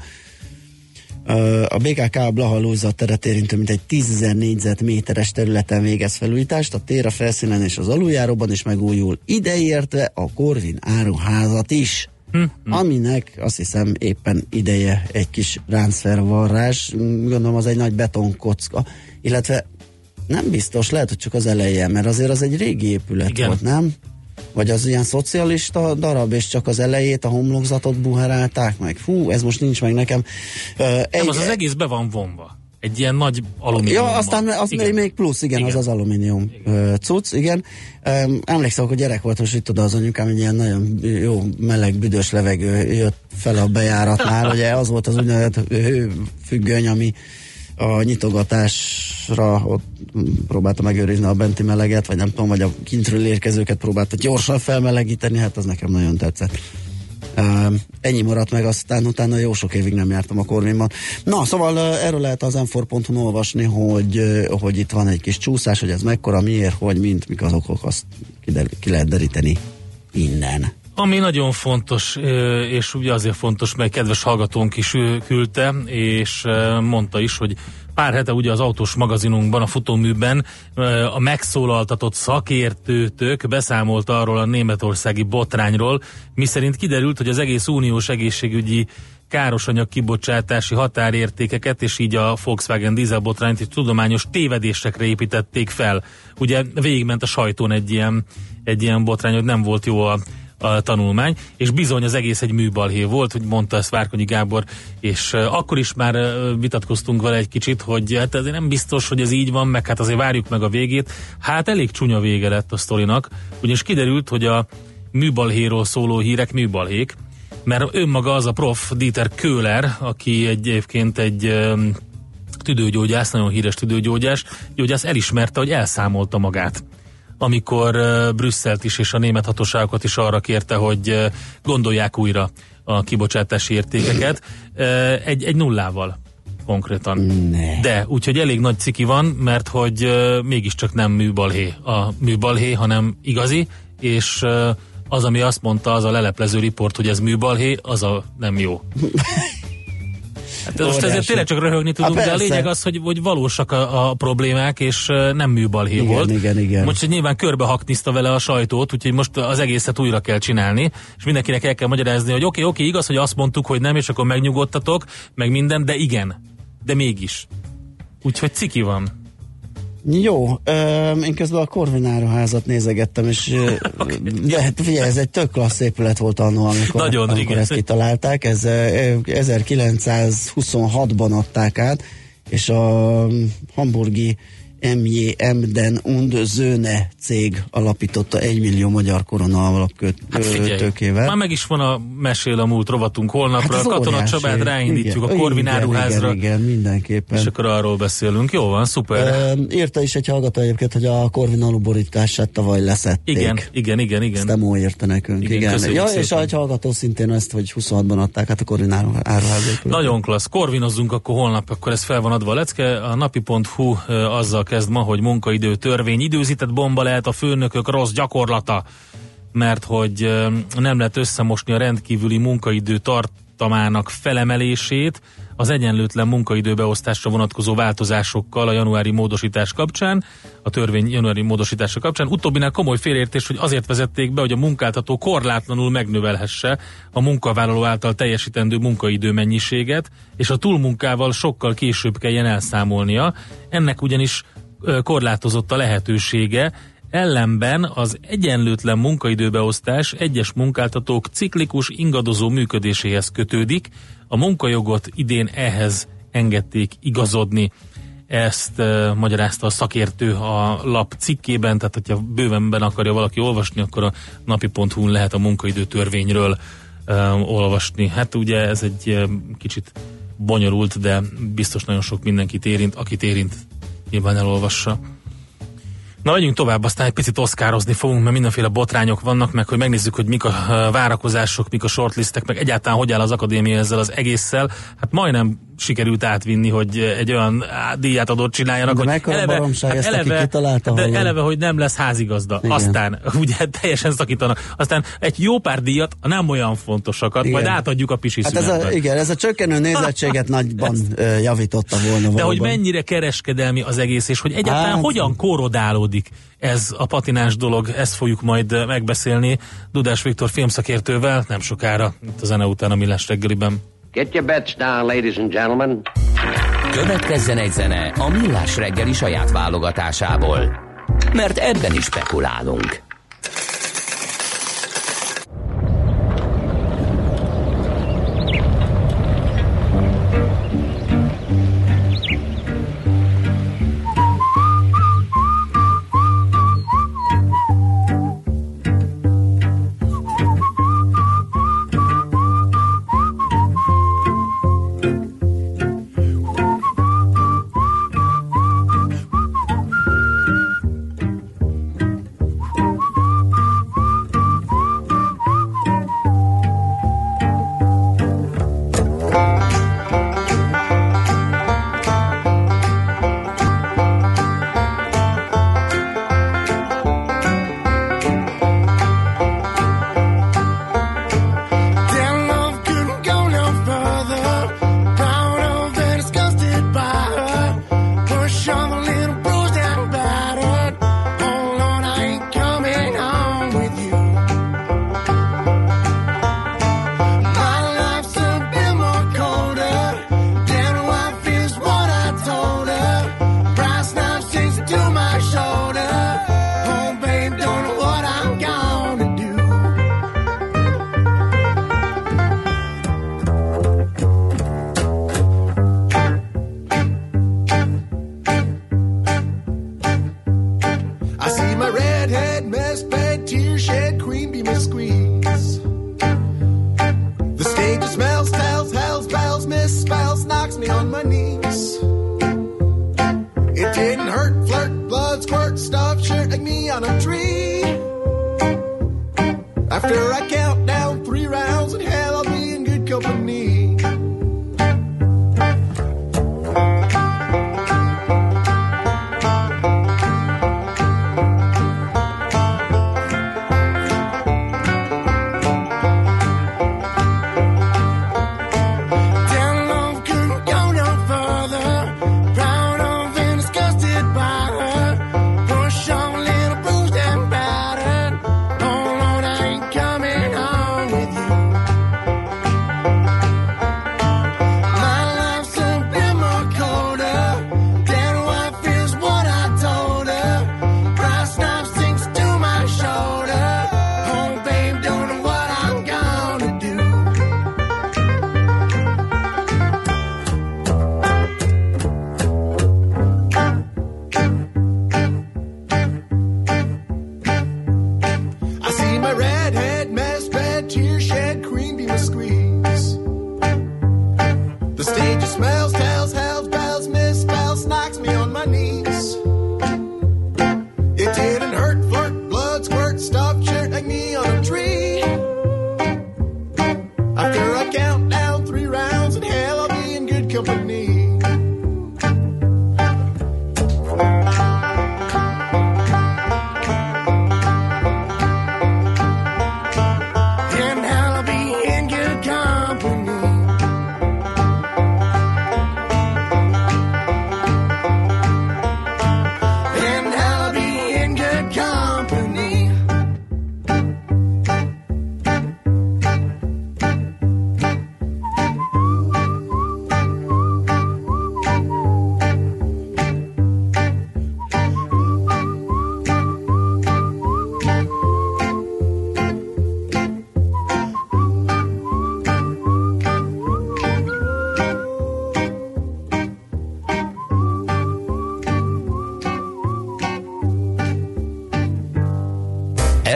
A bé ká ká a Blaha Lujza teret érintő mintegy tízezer négyzetméteres területen végez felújítást, a tér, a felszínen és az aluljáróban is megújul, ideértve a Corvin áruházat is. Hm. Aminek azt hiszem éppen ideje egy kis ráncfervarrás, gondolom az egy nagy betonkocka, illetve nem biztos, lehet, hogy csak az eleje, mert azért az egy régi épület Igen. volt, nem? Vagy az ilyen szocialista darab, és csak az elejét, a homlokzatot buherálták meg. Fú, ez most nincs meg nekem. Uh, nem, egy, az az egész be van vonva. Egy ilyen nagy alumínium. Ja, aztán az igen. még plusz, igen, igen. az az alumínium igen. cucc, igen. Um, emlékszem, hogy gyerek volt, most itt oda az anyukám, egy ilyen nagyon jó, meleg, büdös levegő jött fel a bejáratnál, ugye az volt az úgynevezett hőfüggöny, ami a nyitogatásra ott próbálta megőrizni a benti meleget, vagy nem tudom, vagy a kintről érkezőket próbálta gyorsan felmelegíteni, hát az nekem nagyon tetszett. Uh, ennyi maradt meg, aztán utána jó sok évig nem jártam a Corvinban. Na, szóval uh, erről lehet az em négy pont hu-n olvasni, hogy, uh, hogy itt van egy kis csúszás, hogy ez mekkora, miért, hogy, mint, mik az okok, azt ki, de, ki lehet deríteni innen. Ami nagyon fontos, és ugye azért fontos, mert kedves hallgatónk is küldte, és mondta is, hogy pár hete ugye az autós magazinunkban, a futóműben a megszólaltatott szakértőtök beszámolt arról a németországi botrányról, miszerint kiderült, hogy az egész uniós egészségügyi károsanyag kibocsátási határértékeket, és így a Volkswagen dízel botrányt és tudományos tévedésekre építették fel. Ugye végigment a sajtón egy ilyen, egy ilyen botrány, hogy nem volt jó a a tanulmány, és bizony az egész egy műbalhé volt, hogy mondta ezt Várkonyi Gábor, és uh, akkor is már uh, vitatkoztunk vele egy kicsit, hogy hát azért nem biztos, hogy ez így van, meg hát azért várjuk meg a végét. Hát elég csúnya vége lett a sztorinak, ugyanis kiderült, hogy a műbalhéról szóló hírek műbalhék, mert önmaga az a prof, Dieter Köhler, aki egyébként egy um, tüdőgyógyász, nagyon híres tüdőgyógyász, gyógyász elismerte, hogy elszámolta magát, amikor uh, Brüsszelt is és a német hatóságokat is arra kérte, hogy uh, gondolják újra a kibocsátási értékeket, uh, egy, egy nullával konkrétan. Ne. De, úgyhogy elég nagy ciki van, mert hogy uh, mégiscsak nem műbalhé a műbalhé, hanem igazi, és uh, az, ami azt mondta, az a leleplező riport, hogy ez műbalhé, az a nem jó. Hát most ezért tényleg csak röhögni tudunk, de a lényeg az, hogy, hogy valósak a, a problémák, és nem műbalhé igen, volt. Igen, igen. Most hogy nyilván körbe hakniszta vele a sajtót, úgyhogy most az egészet újra kell csinálni, és mindenkinek el kell magyarázni, hogy oké, okay, oké, okay, igaz, hogy azt mondtuk, hogy nem, és akkor megnyugodtatok, meg minden, de igen, de mégis. Úgyhogy ciki van. Jó, ö, én közben a Corvin áruházat nézegettem, és okay. de hát figyelj, ez egy tök klassz épület volt annól, amikor, Nagyon, amikor ezt kitalálták, ez ezerkilencszázhuszonhatban adták át, és a hamburgi em jé Emden und Söhne cég alapította egymillió magyar korona alapkötőkével. Hát már meg is van a Mesél a múlt rovatunk holnapra, hát Katona Csabát ráindítjuk igen, a Corvin áruházra. Igen, igen, mindenképpen. És akkor arról beszélünk. Jó van, szuper. Uh, írta is egy hallgató egyébként, hogy a Corvin aluborítását tavaly leszették. Igen, igen, igen, igen. Ezt Demo írta nekünk. Igen, igen. Ja, és a hallgató szintén ezt, hogy huszonhatban adták át a Corvin áruházat. Nagyon klassz. Corvinozzunk akkor holnap, akkor ez fel van adva a lecke. A napi pont hu uh, azzal kezd ma, hogy munkaidő törvény. Időzített bomba lehet a főnökök rossz gyakorlata, mert hogy uh, nem lehet összemosni a rendkívüli munkaidő tartamának felemelését az egyenlőtlen munkaidőbeosztásra vonatkozó változásokkal a januári módosítás kapcsán, a törvény januári módosítása kapcsán. Utóbbinál komoly félértés, hogy azért vezették be, hogy a munkáltató korlátlanul megnövelhesse a munkavállaló által teljesítendő munkaidő mennyiséget, és a túlmunkával sokkal később kelljen elszámolnia. Ennek ugyanis korlátozott a lehetősége, ellenben az egyenlőtlen munkaidőbeosztás egyes munkáltatók ciklikus ingadozó működéséhez kötődik, a munkajogot idén ehhez engedték igazodni. Ezt uh, magyarázta a szakértő a lap cikkében, tehát hogyha bővenben akarja valaki olvasni, akkor a napi pont hu-n lehet a munkaidő törvényről uh, olvasni. Hát ugye ez egy uh, kicsit bonyolult, de biztos nagyon sok mindenkit érint, akit érint, nyilván elolvassa. Na, megyünk tovább, aztán egy picit oszkározni fogunk, mert mindenféle botrányok vannak, meg hogy megnézzük, hogy mik a várakozások, mik a shortlistek, meg egyáltalán hogy áll az akadémia ezzel az egésszel. Hát majdnem sikerült átvinni, hogy egy olyan díjátadót csináljanak, de hogy eleve, hát ezt, eleve, kitalálta, de eleve, hogy nem lesz házigazda. Igen. Aztán ugye teljesen szakítanak. Aztán egy jó pár díjat, nem olyan fontosakat, igen, majd átadjuk a pisi hát ez a, igen, ez a csökkenő nézettséget nagyban javította volna. De valóban. Hogy mennyire kereskedelmi az egész, és hogy egyáltalán hát, hogyan korodálódik ez a patinás dolog, ezt fogjuk majd megbeszélni Dudás Viktor filmszakértővel nem sokára, itt a zene után a Millás reggeliben. Get your bets down, ladies and gentlemen. Következzen egy zene a Millás reggeli saját válogatásából, mert ebben is spekulálunk.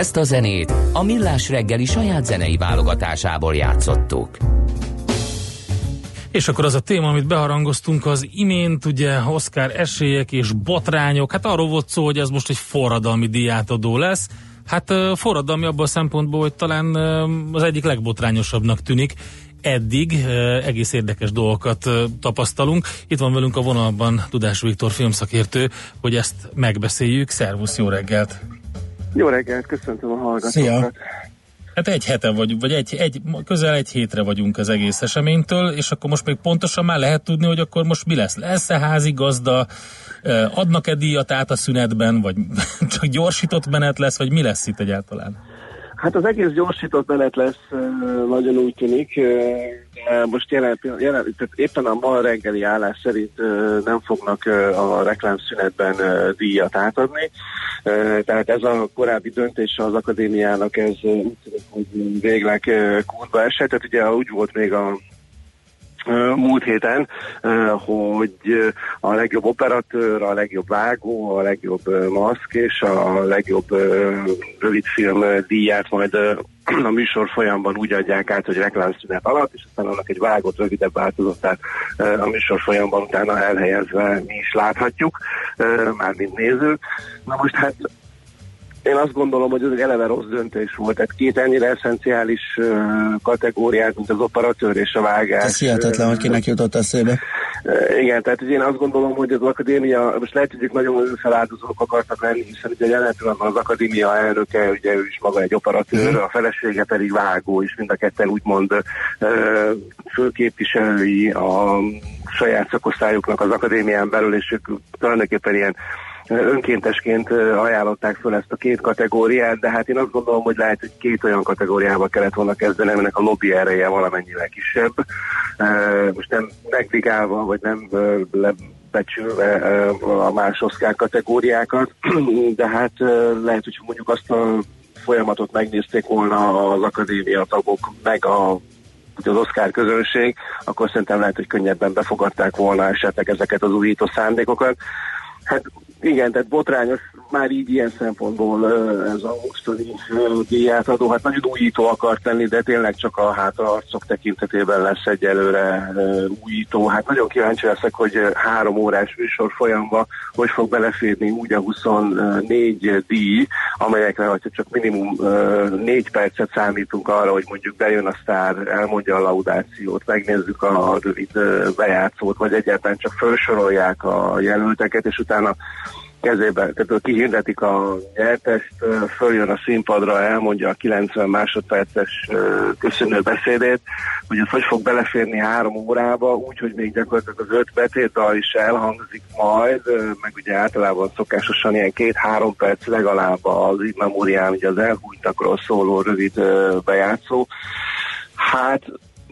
Ezt a zenét a Millás reggeli saját zenei válogatásából játszottuk. És akkor az a téma, amit beharangoztunk az imént, ugye Oscar esélyek és botrányok, hát arról volt szó, hogy ez most egy forradalmi díjátadó lesz. Hát forradalmi abban a szempontból, hogy talán az egyik legbotrányosabbnak tűnik. Eddig egész érdekes dolgokat tapasztalunk. Itt van velünk a vonalban Tudás Viktor filmszakértő, hogy ezt megbeszéljük. Szervusz, jó reggelt! Jó reggelt, köszöntöm a hallgatókat! Szia! Hát egy hete vagyunk, vagy egy, egy, közel egy hétre vagyunk az egész eseménytől, és akkor most még pontosan már lehet tudni, hogy akkor most mi lesz? Lesz-e házigazda? Adnak-e díjat át a szünetben, vagy csak gyorsított menet lesz, vagy mi lesz itt egyáltalán? Hát az egész gyorsított menet lesz, nagyon úgy tűnik. Most jelen, jelen, tehát éppen a ma reggeli állás szerint nem fognak a reklámszünetben díjat átadni. Tehát ez a korábbi döntése az akadémiának, ez úgy tűnik, hogy végleg kútba esett. Tehát ugye úgy volt még a múlt héten, hogy a legjobb operatőr, a legjobb vágó, a legjobb maszk és a legjobb rövidfilm díját majd a műsor folyamban úgy adják át, hogy reklámszünet alatt, és aztán annak egy vágott, rövidebb változatát a műsor folyamban utána elhelyezve mi is láthatjuk, már mint nézők. Na most hát én azt gondolom, hogy ez egy eleve rossz döntés volt. Tehát két ennyire eszenciális uh, kategóriát, mint az operatőr és a vágás. Ez hihetetlen, hogy kinek jutott eszébe. Uh, igen, tehát én azt gondolom, hogy az akadémia, most lehet, hogy nagyon feláldozók akartak lenni, hiszen ugye jelen pillanatban az akadémia elnöke, ugye ő is maga egy operatőr, uh-huh. a felesége pedig vágó, és mind a ketten úgymond uh, főképviselői a saját szakosztályuknak az akadémián belül, és ők tulajdonképpen ilyen önkéntesként ajánlották föl ezt a két kategóriát, de hát én azt gondolom, hogy lehet, hogy két olyan kategóriába kellett volna kezdeni, aminek a lobby ereje valamennyivel kisebb. Most nem negligálva, vagy nem lebecsülve a más Oscar kategóriákat, de hát lehet, hogy mondjuk azt a folyamatot megnézték volna az akadémia tagok, meg a az Oscar közönség, akkor szerintem lehet, hogy könnyebben befogadták volna esetleg ezeket az újító szándékokat. Hát igen, tehát botrányos már így ilyen szempontból ez a mostani díjátadó, hát nagyon újító akart lenni, de tényleg csak a hátraarcok tekintetében lesz egyelőre újító. Hát nagyon kíváncsi leszek, hogy három órás műsor folyamba hogy fog beleférni úgy a huszonnégy díj, amelyekre, hogyha csak minimum négy percet számítunk arra, hogy mondjuk bejön a sztár, elmondja a laudációt, megnézzük a rövid bejátszót, vagy egyáltalán csak felsorolják a jelölteket, és utána kezében, tehát kihirdetik a nyertest, följön a színpadra, elmondja a kilencven másodperces köszönő beszédét, hogy ez hogy fog beleférni három órába, úgyhogy még gyakorlatilag az öt betétdal is elhangzik majd, meg ugye általában szokásosan ilyen két-három perc legalább az in memoriam, ugye az elhújtakról szóló rövid bejátszó. Hát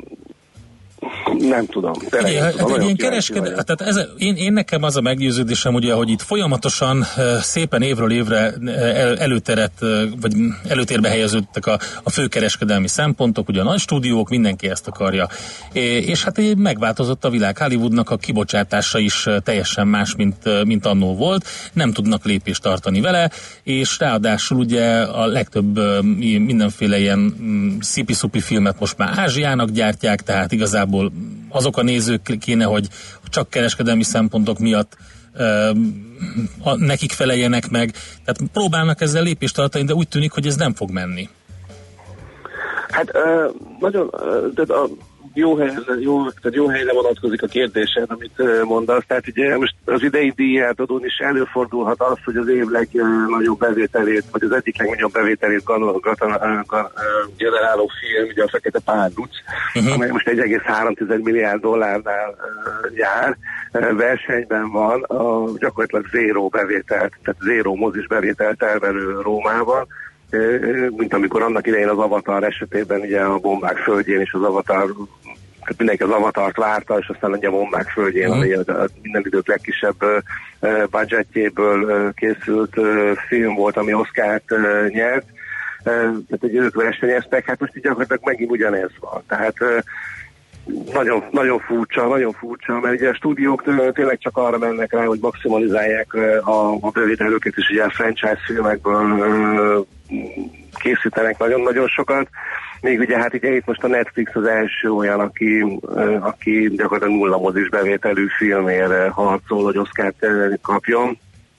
nem tudom. Igen, hát tudom, egy ilyen kereskedő, tehát ez, én, én nekem az a meggyőződésem, ugye, hogy itt folyamatosan uh, szépen évről évre el, előteret, uh, vagy előtérbe helyeződtek a, a főkereskedelmi szempontok, ugye a nagy stúdiók, mindenki ezt akarja. É, és hát megváltozott a világ. Hollywoodnak a kibocsátása is teljesen más, mint, mint annó volt. Nem tudnak lépést tartani vele, és ráadásul ugye a legtöbb uh, mindenféle ilyen um, szipi-szupi filmet most már Ázsiának gyártják, tehát igazából azok a nézők kéne, hogy csak kereskedelmi szempontok miatt uh, a, nekik feleljenek meg. Tehát próbálnak ezzel lépést tartani, de úgy tűnik, hogy ez nem fog menni. Hát uh, nagyon, uh, tehát a jó helyre, jó, tehát jó helyre vonatkozik a kérdésed, amit uh, mondasz. Tehát ugye most az idei díjátadón is előfordulhat az, hogy az év legnagyobb bevételét, vagy az egyik legnagyobb bevételét generáló film, ugye a Fekete Párduc, uh-huh. amely most egy egész három milliárd dollárnál uh, jár, uh, versenyben van a gyakorlatilag zéró bevételt, tehát zéró mozis bevételt termelő Rómában, mint amikor annak idején az Avatar esetében ugye a bombák földjén és az Avatar, hát mindenki az Avatart várta, és aztán ugye a bombák földjén, ami a minden idők legkisebb budgetjéből készült film volt, ami Oscart nyert, tehát egy ők versenyeztek, hát most így gyakorlatilag megint ugyanez van. Tehát nagyon, nagyon furcsa, nagyon furcsa, mert ugye a stúdiók tényleg csak arra mennek rá, hogy maximalizálják a, a bevételőket, és ugye a franchise filmekből készítenek nagyon-nagyon sokat. Még ugye hát ugye itt most a Netflix az első olyan, aki, aki gyakorlatilag nulla mozis bevételű filmért harcol, hogy Oscart kapjon.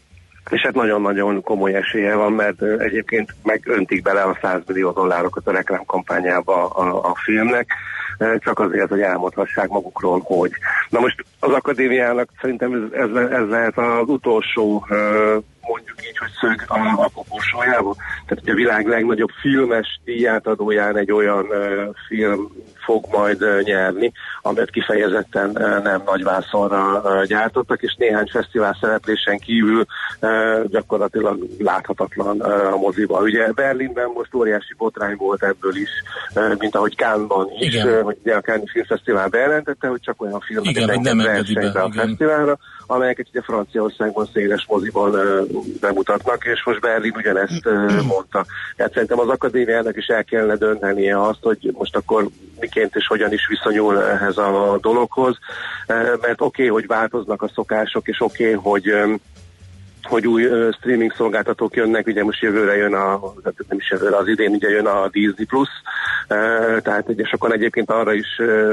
És hát nagyon-nagyon komoly esélye van, mert egyébként megöntik bele a száz millió dollárokat a reklámkampányába a, a filmnek, csak azért, hogy elmondhassák magukról, hogy. Na most az akadémiának szerintem ez, ez, ez lehet az utolsó, mondjuk így, hogy szög a, a koporsójába. Tehát ugye a világ legnagyobb filmes díjátadóján egy olyan film fog majd nyerni, amit kifejezetten nem nagy vászonra gyártottak, és néhány fesztivál szereplésen kívül gyakorlatilag láthatatlan a moziba. Ugye Berlinben most óriási botrány volt ebből is, mint ahogy Cannes-ban is, igen. Hogy ugye a Cannes Filmfesztivál bejelentette, hogy csak olyan filmeket enged versenybe a fesztiválra, amelyeket ugye Franciaországban széles moziban bemutatnak, és most Berlin ugyanezt mondta. Hát szerintem az akadémiának is el kellene döntenie azt, hogy most akkor miként és hogyan is viszonyul ehhez a dologhoz, mert oké, okay, hogy változnak a szokások, és oké, okay, hogy hogy új uh, streaming szolgáltatók jönnek, ugye most jövőre jön a, nem is jövőre, az idén ugye jön a Disney Plus, uh, tehát ugye sokan egyébként arra is uh,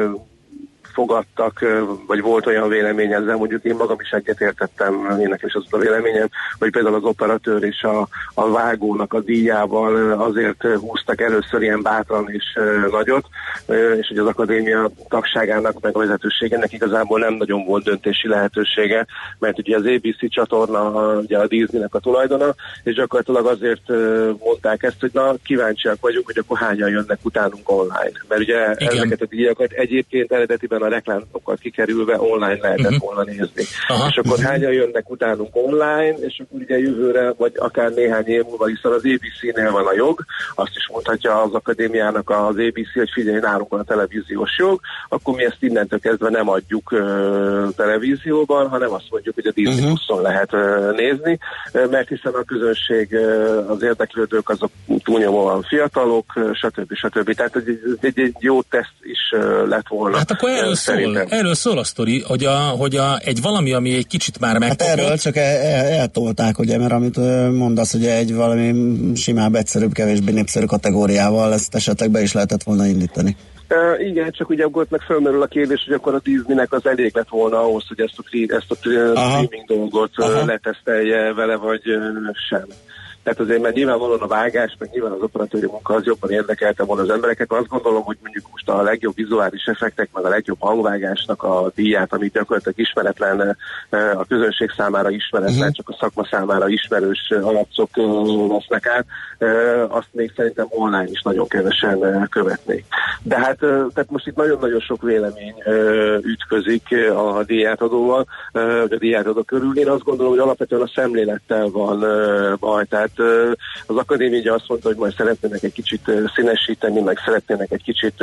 fogadtak, vagy volt olyan vélemény ezzel, mondjuk én magam is egyetértettem, én nekem is az a véleményem, hogy például az operatőr és a, a vágónak a díjával azért húztak először ilyen bátran és nagyot, és hogy az akadémia tagságának, meg a vezetőségének igazából nem nagyon volt döntési lehetősége, mert ugye az á bé cé csatorna ugye a Disneynek a tulajdona, és gyakorlatilag azért mondták ezt, hogy na, kíváncsiak vagyunk, hogy akkor hányan jönnek utánunk online. Mert ugye igen. Ezeket a díjakat egyébként eredetiben a reklámokat kikerülve online lehetett uh-huh. volna nézni. Aha. És akkor hányan jönnek utánunk online, és akkor ugye jövőre, vagy akár néhány év múlva, hiszen az á bé cé-nél van a jog, azt is mondhatja az akadémiának az á bé cé, hogy figyelj, nálunk van a televíziós jog, akkor mi ezt innentől kezdve nem adjuk uh, televízióban, hanem azt mondjuk, hogy a Disney uh-huh. Pluson lehet uh, nézni, uh, mert hiszen a közönség, uh, az érdeklődők azok túlnyomóan fiatalok, uh, stb. stb. Tehát egy, egy, egy jó teszt is uh, lett volna. Hát akkor erről szól, erről szól a sztori, hogy, a, hogy a, egy valami, ami egy kicsit már megkapott. Hát erről csak el, el, eltolták, ugye, mert amit mondasz, hogy egy valami simább, egyszerűbb, kevésbé népszerű kategóriával ezt esetleg be is lehetett volna indítani. Uh, igen, csak ugye akkor meg felmerül a kérdés, hogy akkor a Disneynek az elég lett volna ahhoz, hogy ezt a, ezt a streaming dolgot uh, letesztelje vele, vagy uh, sem. Tehát azért, mert nyilvánvalóan a vágás, meg nyilván az operatőri munka az jobban érdekelte volna az embereket. Azt gondolom, hogy mondjuk most a legjobb vizuális effektek, meg a legjobb hangvágásnak a díját, amit gyakorlatilag ismeretlen, a közönség számára ismeretlen, uh-huh. csak a szakma számára ismerős alapcok vesznek át, azt még szerintem online is nagyon kevesen követnék. De hát tehát most itt nagyon-nagyon sok vélemény ütközik a díjátadóval, vagy a díjátadó körül. Én azt gondolom, hogy alapvetően a szemlélettel van baj. Tehát az akadémia ugye azt mondta, hogy majd szeretnének egy kicsit színesíteni, meg szeretnének egy kicsit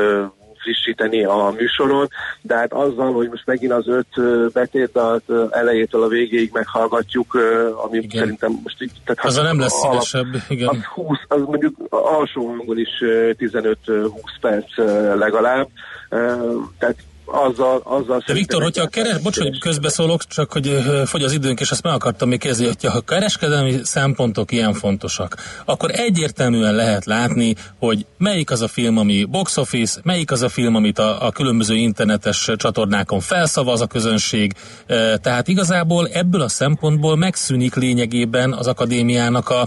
frissíteni a műsoron, de hát azzal, hogy most megint az öt betétdalt elejétől a végéig meghallgatjuk, ami igen. Szerintem most így... Tehát az nem lesz színesebb, igen. Az, húsz, az mondjuk alsó hangon is tizenöt-húsz perc legalább, tehát azzal, azzal de Viktor, hogyha a keres, bocs, hogy közbeszólok, csak hogy uh, fogy az időnk, és azt meg akartam még kérdezni, hogyha a kereskedelmi szempontok ilyen fontosak, akkor egyértelműen lehet látni, hogy melyik az a film, ami box office, melyik az a film, amit a, a különböző internetes csatornákon felszavaz a közönség, uh, tehát igazából ebből a szempontból megszűnik lényegében az akadémiának a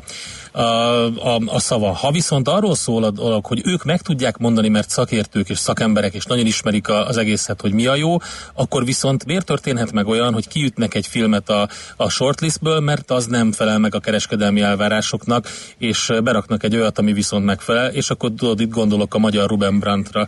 A, a, a szava. Ha viszont arról szól a dolog, hogy ők meg tudják mondani, mert szakértők és szakemberek, és nagyon ismerik a, az egészet, hogy mi a jó, akkor viszont miért történhet meg olyan, hogy kiütnek egy filmet a, a shortlistből, mert az nem felel meg a kereskedelmi elvárásoknak, és beraknak egy olyat, ami viszont megfelel, és akkor tudod, itt gondolok a magyar Ruben Brandtra,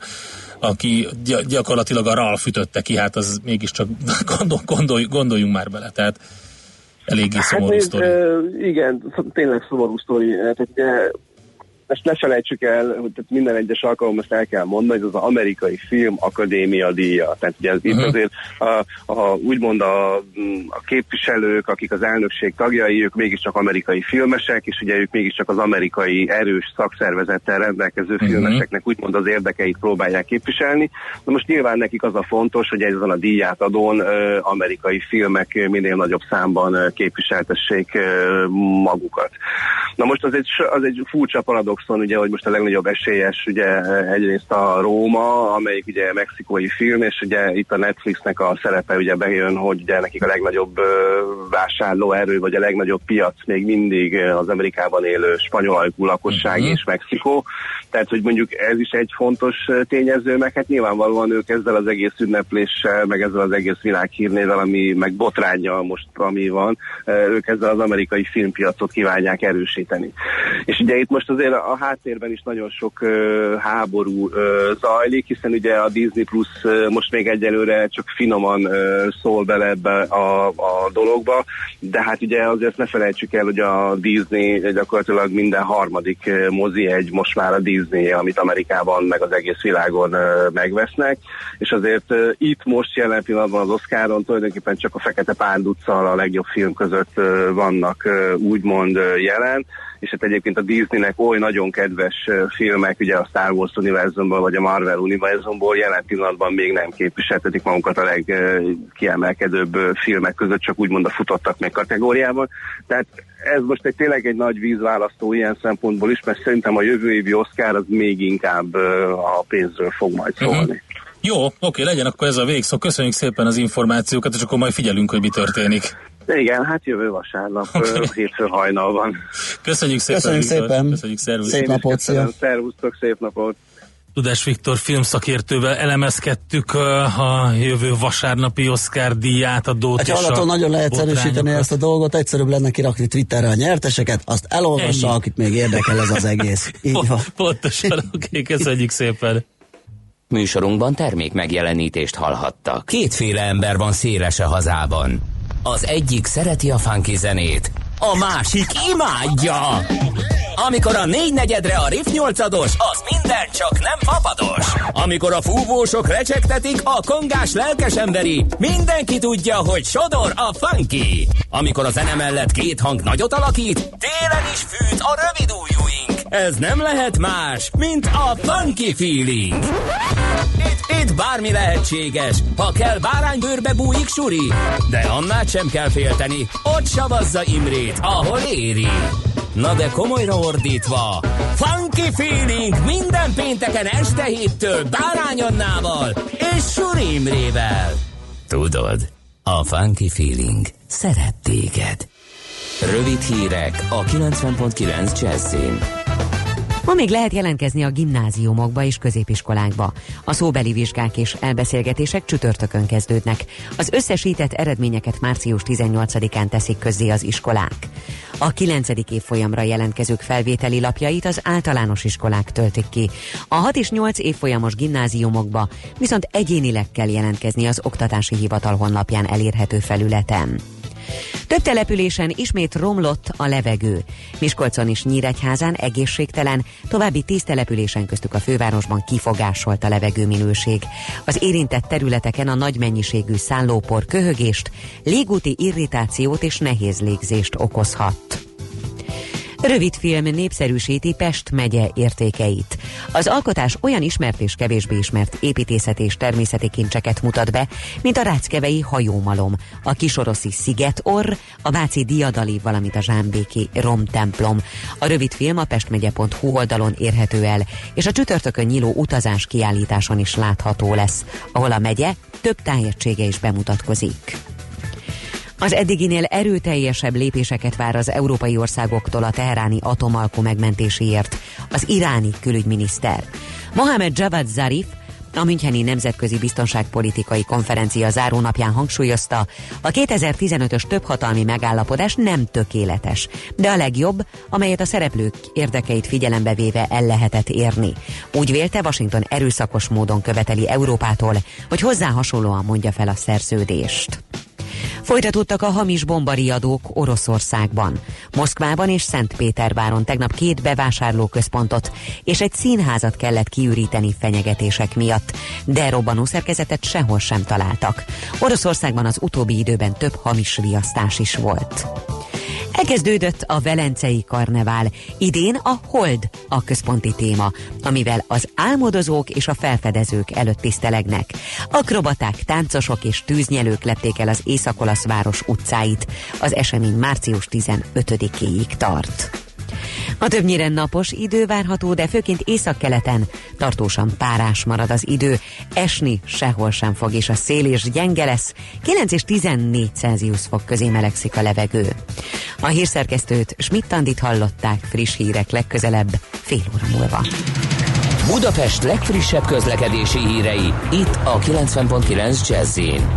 aki gy- gyakorlatilag a Ralph ütötte ki, hát az mégiscsak gondol, gondolj, gondoljunk már bele, tehát eléggé szomorú hát, sztori. Igen, tényleg szomorú sztori. Tehát ugye, ezt ne felejtsük el, hogy minden egyes alkalommal ezt el kell mondani, hogy az az amerikai film akadémia díja. Tehát ugye ez uh-huh. itt azért a, a, úgymond a, a képviselők, akik az elnökség tagjai, ők mégiscsak amerikai filmesek, és ugye ők mégiscsak az amerikai erős szakszervezettel rendelkező uh-huh. filmeseknek úgymond az érdekeit próbálják képviselni. Na most nyilván nekik az a fontos, hogy ezen a díjátadón uh, amerikai filmek minél nagyobb számban uh, képviseltessék uh, magukat. Na most az egy, az egy furcsa paradoxon, ugye, hogy most a legnagyobb esélyes ugye egyrészt a Róma, amelyik ugye mexikói film, és ugye itt a Netflixnek a szerepe ugye bejön, hogy ugye nekik a legnagyobb uh, vásárlóerő, vagy a legnagyobb piac még mindig az Amerikában élő spanyol ajkú lakosság uh-huh. és Mexikó. Tehát, hogy mondjuk ez is egy fontos tényező, meg hát nyilvánvalóan ők ezzel az egész ünnepléssel, meg ezzel az egész világhírnével, ami meg botránnyal most, ami van, ők ezzel az amerikai filmpiacot kívánják erősíteni. És ugye itt most azért a háttérben is nagyon sok uh, háború uh, zajlik, hiszen ugye a Disney Plus uh, most még egyelőre csak finoman uh, szól bele ebbe a, a dologba, de hát ugye azért ne felejtsük el, hogy a Disney gyakorlatilag minden harmadik uh, mozi egy most már a Disney, amit Amerikában meg az egész világon uh, megvesznek, és azért uh, itt most jelen pillanatban az Oscaron tulajdonképpen csak a Fekete Pánduccal a legjobb film között uh, vannak uh, úgymond uh, jelen, és hát egyébként a Disneynek oly nagyon kedves uh, filmek, ugye a Star Wars univerzumból vagy a Marvel univerzumból jelen pillanatban még nem képviseltetik magukat a legkiemelkedőbb uh, filmek között, csak úgymond a futottak még kategóriában. Tehát ez most egy tényleg egy nagy vízválasztó ilyen szempontból is, mert szerintem a jövő évi Oscar az még inkább uh, a pénzről fog majd szólni. Uh-huh. Jó, oké, legyen akkor ez a végszó. Köszönjük szépen az információkat, és akkor majd figyelünk, hogy mi történik. Igen, hát jövő vasárnap, okay. hétfő hajnalban. Köszönjük szépen. Köszönjük szépen. Köszönjük, szervusz. Szép napot, szia. Szervusztok, szép napot. Tudás Viktor filmszakértővel elemezkedtük a jövő vasárnapi Oscar díjátadót. Hát alattól nagyon leegyszerűsíteni ezt a dolgot, egyszerűbb lenne kirakni Twitterre a nyerteseket, azt elolvassa, ennyi. Akit még érdekel ez az egész. Így van. Pontosan, oké, okay, köszönjük szépen. Műsorunkban termék megjelenítést hallhattak. Kétféle ember van széles a hazában. Az egyik szereti a funky zenét, a másik imádja. Amikor a négynegyedre a Riff nyolcados, az minden csak nem fapados. Amikor a fúvósok recsegtetik, a kongás lelkesemberi, mindenki tudja, hogy sodor a funky. Amikor a zene mellett két hang nagyot alakít, télen is fűt a rövid ujjúink. Ez nem lehet más, mint a funky feeling. Itt, itt bármi lehetséges, ha kell báránybőrbe bújik suri, de annál sem kell félteni, ott savazza Imrét, ahol éri. Na de komolyra ordítva, funky feeling minden pénteken este héttől Bárány Annával és Suri Imrével. Tudod, a funky feeling szeret téged. Rövid hírek a kilencven pont kilenc Jazzin. Ma még lehet jelentkezni a gimnáziumokba és középiskolákba. A szóbeli vizsgák és elbeszélgetések csütörtökön kezdődnek. Az összesített eredményeket március tizennyolcadikán teszik közzé az iskolák. A kilencedik évfolyamra jelentkezők felvételi lapjait az általános iskolák töltik ki. A hat és nyolc évfolyamos gimnáziumokba viszont egyénileg kell jelentkezni az Oktatási Hivatal honlapján elérhető felületen. Több településen ismét romlott a levegő. Miskolcon és Nyíregyházán egészségtelen, további tíz településen köztük a fővárosban kifogásolt a levegőminőség. Az érintett területeken a nagy mennyiségű szállópor köhögést, légúti irritációt és nehéz légzést okozhat. Rövidfilm népszerűsíti Pest megye értékeit. Az alkotás olyan ismert és kevésbé ismert építészeti és természeti kincseket mutat be, mint a ráckevei hajómalom, a kisoroszi Szigetorr, a váci diadali, valamint a zsámbéki romtemplom. A rövidfilm a pestmegye pont hu oldalon érhető el, és a csütörtökön nyíló utazás kiállításon is látható lesz, ahol a megye több tájegysége is bemutatkozik. Az eddiginél erőteljesebb lépéseket vár az európai országoktól a teheráni atomalkú megmentéséért az iráni külügyminiszter. Mohamed Javad Zarif, a Müncheni Nemzetközi Biztonságpolitikai Konferencia zárónapján hangsúlyozta, a kétezer-tizenötös többhatalmi megállapodás nem tökéletes, de a legjobb, amelyet a szereplők érdekeit figyelembe véve el lehetett érni. Úgy vélte, Washington erőszakos módon követeli Európától, hogy hozzá hasonlóan mondja fel a szerződést. Folytatódtak a hamis bombariadók Oroszországban. Moszkvában és Szentpéterváron tegnap két bevásárlóközpontot és egy színházat kellett kiüríteni fenyegetések miatt, de robbanószerkezetet sehol sem találtak. Oroszországban az utóbbi időben több hamis riasztás is volt. Elkezdődött a velencei karnevál. Idén a Hold a központi téma, amivel az álmodozók és a felfedezők előtt tisztelegnek. Akrobaták, táncosok és tűznyelők lepték el az észak-olasz város utcáit. Az esemény március tizenötödikéig tart. A többnyire napos idő várható, de főként északkeleten tartósan párás marad az idő. Esni sehol sem fog, és a szél is gyenge lesz. kilenc és tizennégy Celsius fok közé melegszik a levegő. A hírszerkesztőt, Schmidt-Andit hallották, friss hírek legközelebb fél óra múlva. Budapest legfrissebb közlekedési hírei, itt a kilencven pont kilenc Jazz-in.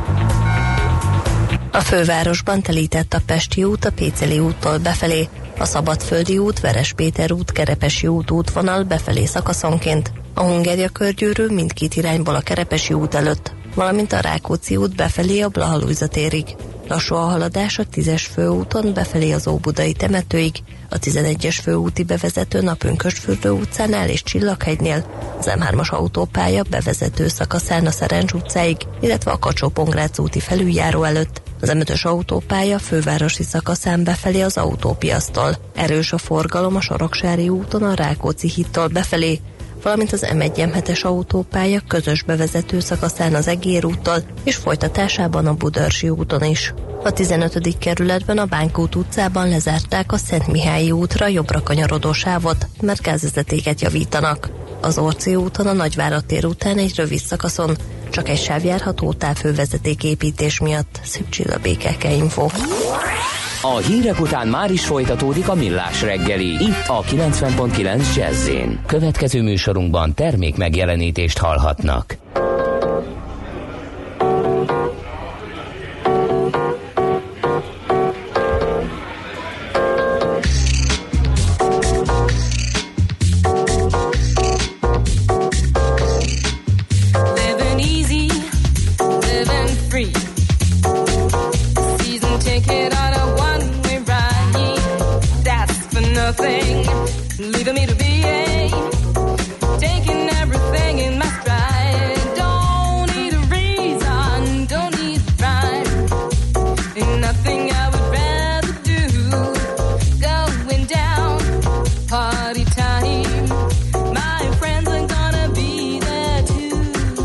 A fővárosban telített a Pesti út a Péceli úttól befelé, a Szabadföldi út, Veres Péter út, Kerepesi út útvonal befelé szakaszonként, a Hungária körgyűrű mindkét irányból a Kerepesi út előtt, valamint a Rákóczi út befelé a Blaha Lujza térig. Lassú a haladás a tízes főúton befelé az Óbudai temetőig, a tizenegyes főúti bevezetőn a Pünkösdfürdő utcánál és Csillaghegynél, az em hármas autópálya bevezető szakaszán a Szerencs utcáig, illetve a Kacsó-Pongrác úti felüljáró előtt, az em ötös autópálya fővárosi szakaszán befelé az Autópiasztól. Erős a forgalom a Soroksári úton a Rákóczi hídtól befelé, valamint az em egy em hetes autópálya közös bevezető szakaszán az Egér úttól és folytatásában a Budörsi úton is. A tizenötödik kerületben a Bánkút utcában lezárták a Szentmihályi útra jobbra kanyarodó sávot, mert gázvezetéket javítanak. Az Orci úton a Nagyvárad tér után egy rövid szakaszon csak egy sáv járható távhővezeték építés miatt. Szép Csilla, bé ká ká Info. A hírek után már is folytatódik a Millás reggeli, itt a kilencven pont kilenc Jazz-in. Következő műsorunkban termék megjelenítést hallhatnak. Leaving me to be a taking everything in my stride. Don't need a reason, don't need a rhyme. Ain't nothing I would rather do. Going down, party time. My friends are gonna be there too.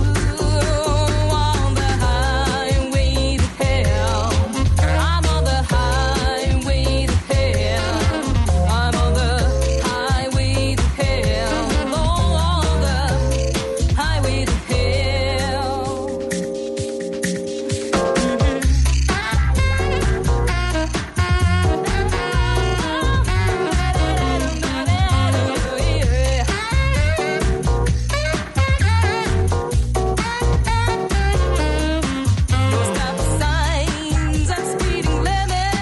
On the highway to hell, I'm on the highway to hell. I'm on the highway to hell. Oh, on the highway to hell. No stop signs, I'm speeding limit.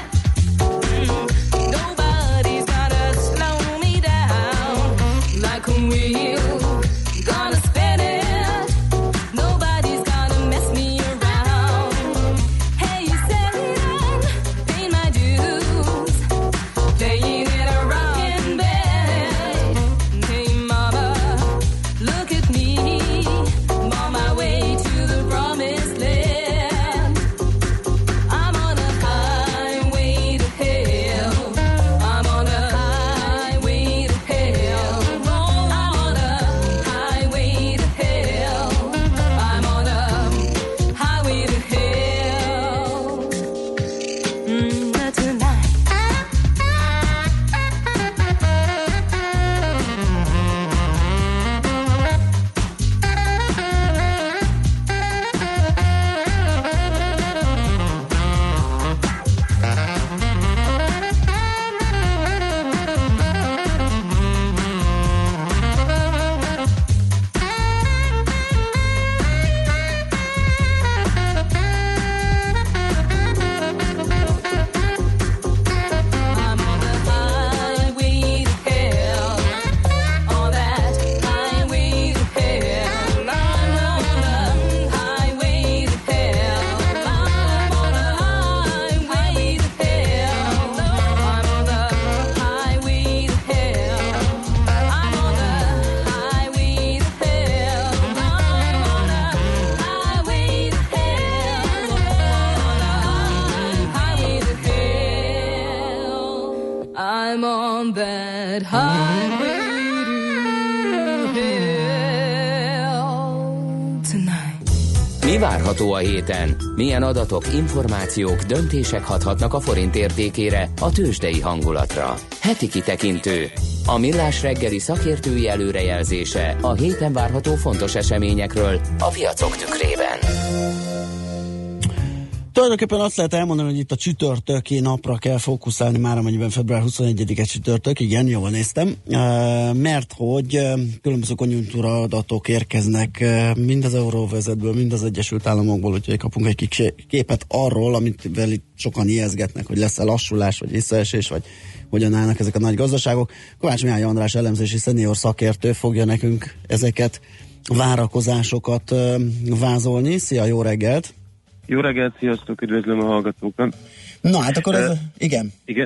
Nobody's gonna slow me down like a wheel. Gonna spin it. Nobody's gonna mess me around. Hey, Satan, pay my dues. Playing in a rockin' bed. Hey, mama, look at me. I'm on my way to the promised land. I'm on a highway to hell. I'm on a highway to hell. I'm on a highway to hell. I'm on a highway to hell. Mm, tonight. I'm on the highway to hell. On that highway to hell. I'm on the highway to hell. I'm on the highway to hell. I'm on the highway to hell. I'm on the highway to hell. I'm on the highway to hell. Highway to hell. I'm on that highway to hell tonight. Mivel várható a héten? Milyen adatok, információk, döntések hathatnak a forint értékére, a tőzsdei hangulatra? Heti kitekintő. A Millás reggeli szakértői előrejelzése a héten várható fontos eseményekről a piacok tükrében. Tulajdonképpen azt lehet elmondani, hogy itt a csütörtöki napra kell fókuszálni már, amennyiben február huszonegyedike csütörtök, igen, jól néztem, mert hogy különböző konjunktúra adatok érkeznek mind az Euróvezetből, mind az Egyesült Államokból, úgyhogy kapunk egy képet arról, amit itt sokan ijeszgetnek, hogy lesz-e lassulás, vagy visszaesés, vagy hogyan állnak ezek a nagy gazdaságok. Kovács Mihály András elemzési szenior szakértő fogja nekünk ezeket a várakozásokat vázolni. Szia, jó reggelt! Jó reggelt, sziasztok, üdvözlöm a hallgatókat. Na hát akkor ez, uh, igen. Igen.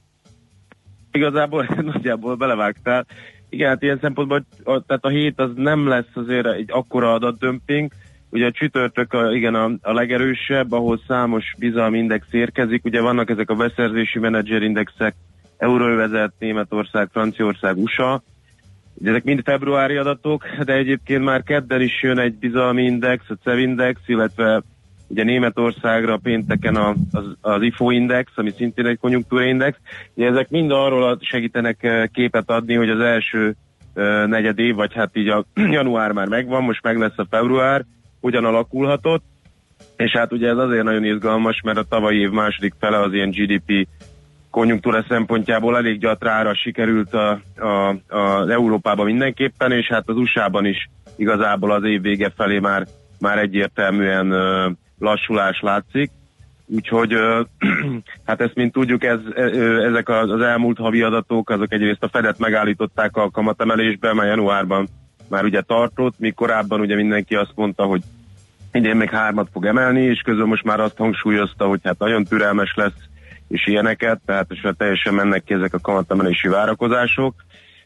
Igazából nagyjából belevágtál. Igen, hát ilyen szempontból, a, tehát a hét az nem lesz azért egy akkora adatdömping. Ugye a csütörtök a, igen a, a legerősebb, ahol számos bizalmi index érkezik. Ugye vannak ezek a beszerzési menedzserindexek, Euróövezet, Németország, Franciaország, u es á. Ugye ezek mind februári adatok, de egyébként már kedden is jön egy bizalmi index, a cé e vé index, illetve ugye Németországra pénteken a, az, az i ef o index, ami szintén egy konjunktúraindex. Ugye ezek mind arról segítenek képet adni, hogy az első uh, negyed év, vagy hát így a január már megvan, most meg lesz a február, hogyan alakulhatott. És hát ugye ez azért nagyon izgalmas, mert a tavalyi év második fele az ilyen gé dé pé konjunktúra szempontjából elég gyatrára sikerült a, a, a Európában mindenképpen, és hát az u es á-ban is igazából az év vége felé már, már egyértelműen uh, lassulás látszik, úgyhogy hát ezt, mint tudjuk, ez, ezek az elmúlt havi adatok, azok egyrészt a Fedet megállították a kamatemelésben, mert januárban már ugye tartott, míg korábban ugye mindenki azt mondta, hogy idén még hármat fog emelni, és közben most már azt hangsúlyozta, hogy hát nagyon türelmes lesz, és ilyeneket, tehát és teljesen mennek ki ezek a kamatemelési várakozások.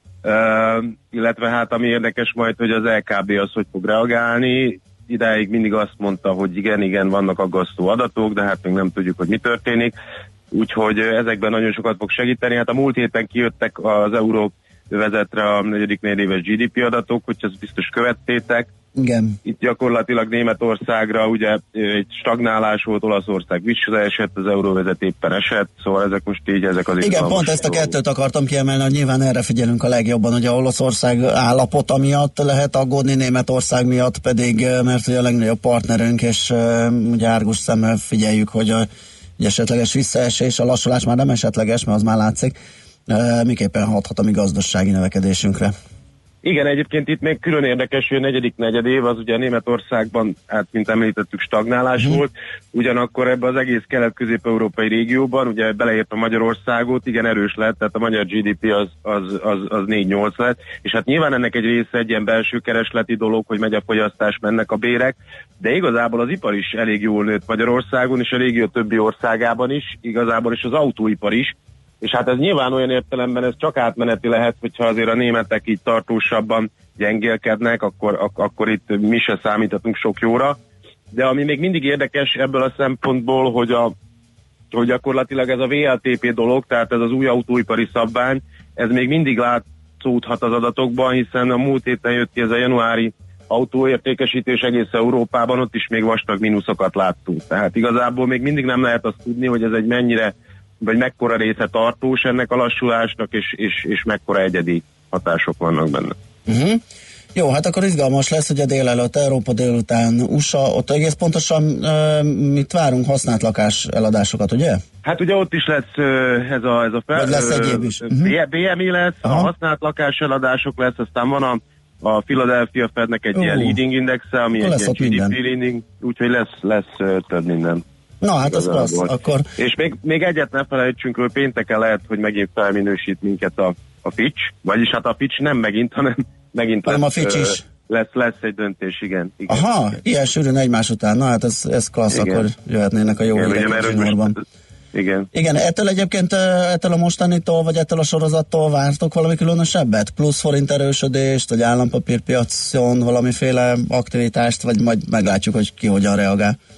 Uh, illetve hát ami érdekes majd, hogy az el ká bé az hogy fog reagálni. Idáig mindig azt mondta, hogy igen, igen, vannak aggasztó adatok, de hát még nem tudjuk, hogy mi történik. Úgyhogy ezekben nagyon sokat fog segíteni. Hát a múlt héten kijöttek az Euróvezetre a negyedik negyedéves gé dé pé adatok, hogy ezt biztos követtétek. Igen. Itt gyakorlatilag Németországra ugye egy stagnálás volt, Olaszország visszaesett, az Euróvezet éppen esett, szóval ezek most így, ezek az igen, pont ezt a kettőt akartam kiemelni, hogy nyilván erre figyelünk a legjobban, hogy a Olaszország állapota miatt lehet aggódni, Németország miatt pedig, mert ugye a legnagyobb partnerünk, és ugye árgus szemmel figyeljük, hogy a egy esetleges visszaesés, a lassulás már nem esetleges, mert az már látszik, miképpen hathat a mi gazdasági növekedésünkre. Igen, egyébként itt még külön érdekes, hogy a negyedik negyedév az ugye Németországban, hát mint említettük, stagnálás mm. volt, ugyanakkor ebben az egész kelet-közép-európai régióban, ugye beleértve Magyarországot, igen erős lett, tehát a magyar gé dé pé az, az, az, az négy nyolc lett, és hát nyilván ennek egy része egy ilyen belső keresleti dolog, hogy megy a fogyasztás, mennek a bérek, de igazából az ipar is elég jól nőtt Magyarországon, és a régió többi országában is, igazából is az autóipar is. És hát ez nyilván olyan értelemben ez csak átmeneti lehet, hogyha azért a németek így tartósabban gyengélkednek, akkor, ak- akkor itt mi se számíthatunk sok jóra. De ami még mindig érdekes ebből a szempontból, hogy, a, hogy gyakorlatilag ez a vé el té pé dolog, tehát ez az új autóipari szabvány, ez még mindig látszódhat az adatokban, hiszen a múlt héten jött ki ez a januári autóértékesítés egész Európában, ott is még vastag mínuszokat láttunk. Tehát igazából még mindig nem lehet azt tudni, hogy ez egy mennyire vagy mekkora része tartós ennek a lassulásnak, és, és, és mekkora egyedi hatások vannak benne. Uh-huh. Jó, hát akkor izgalmas lesz, hogy a délelőtt Európa, délután u es á, ott egész pontosan uh, mit várunk, használt lakás eladásokat, ugye? Hát ugye ott is lesz uh, ez a, ez a fel, vagy lesz egyéb is. Uh-huh. bé em i lesz, aha, a használt lakás eladások lesz, aztán van a a Philadelphia Fednek egy uh, ilyen leading indexe, ami egy ilyen gé dé pé leading, úgyhogy lesz, lesz uh, több minden. Na hát az klassz, akkor... És még, még egyet ne felejtsünk, hogy pénteken lehet, hogy megint felminősít minket a, a Fitch, vagyis hát a Fitch nem megint, hanem megint hanem lesz, a Fitch is. Lesz, lesz egy döntés, igen. igen Aha, igen. Ilyen sűrűn egymás után, na hát ez, ez klassz, igen, akkor jöhetnének a jó hírek a zsinórban. Igen. Igen, ettől egyébként, ettől a mostanitól, vagy ettől a sorozattól vártok valami különösebbet? Plusz forint erősödést, vagy állampapírpiacon valamiféle aktivitást, vagy majd meglátjuk, hogy ki hogyan reagál?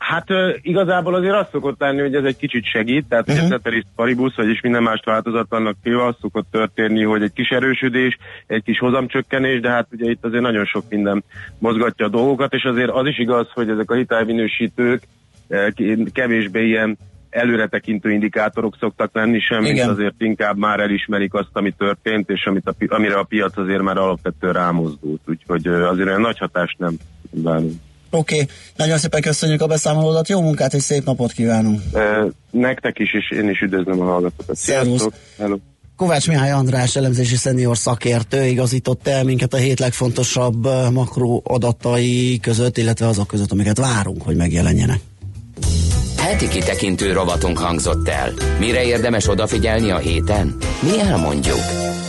Hát uh, igazából azért azt szokott lenni, hogy ez egy kicsit segít, tehát uh-huh. ugye ceteris paribus, vagyis minden más változatlannak téve, azt szokott történni, hogy egy kis erősödés, egy kis hozamcsökkenés, de hát ugye itt azért nagyon sok minden mozgatja a dolgokat, és azért az is igaz, hogy ezek a hitelminősítők eh, kevésbé ilyen előretekintő indikátorok szoktak lenni, semmit azért inkább már elismerik azt, ami történt, és amit a, amire a piac azért már alapvetően rámozdult, úgyhogy azért olyan nagy hatást nem várunk. Oké, okay. Nagyon szépen köszönjük a beszámolódat, jó munkát és szép napot kívánunk! E, nektek is, és én is üdvözlöm a hallgatókat. Szervusz! Kovács Mihály András, elemzési szenior szakértő igazított el minket a hét legfontosabb makro adatai között, illetve azok között, amiket várunk, hogy megjelenjenek. Heti kitekintő rovatunk hangzott el. Mire érdemes odafigyelni a héten? Mi elmondjuk.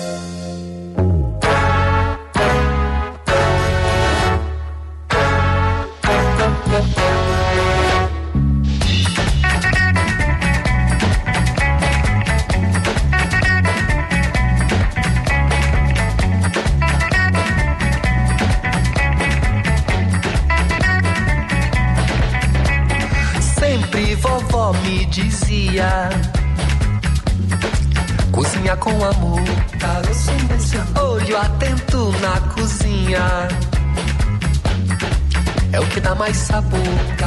Dizia, cozinha com amor, olho atento na cozinha, é o que dá mais sabor.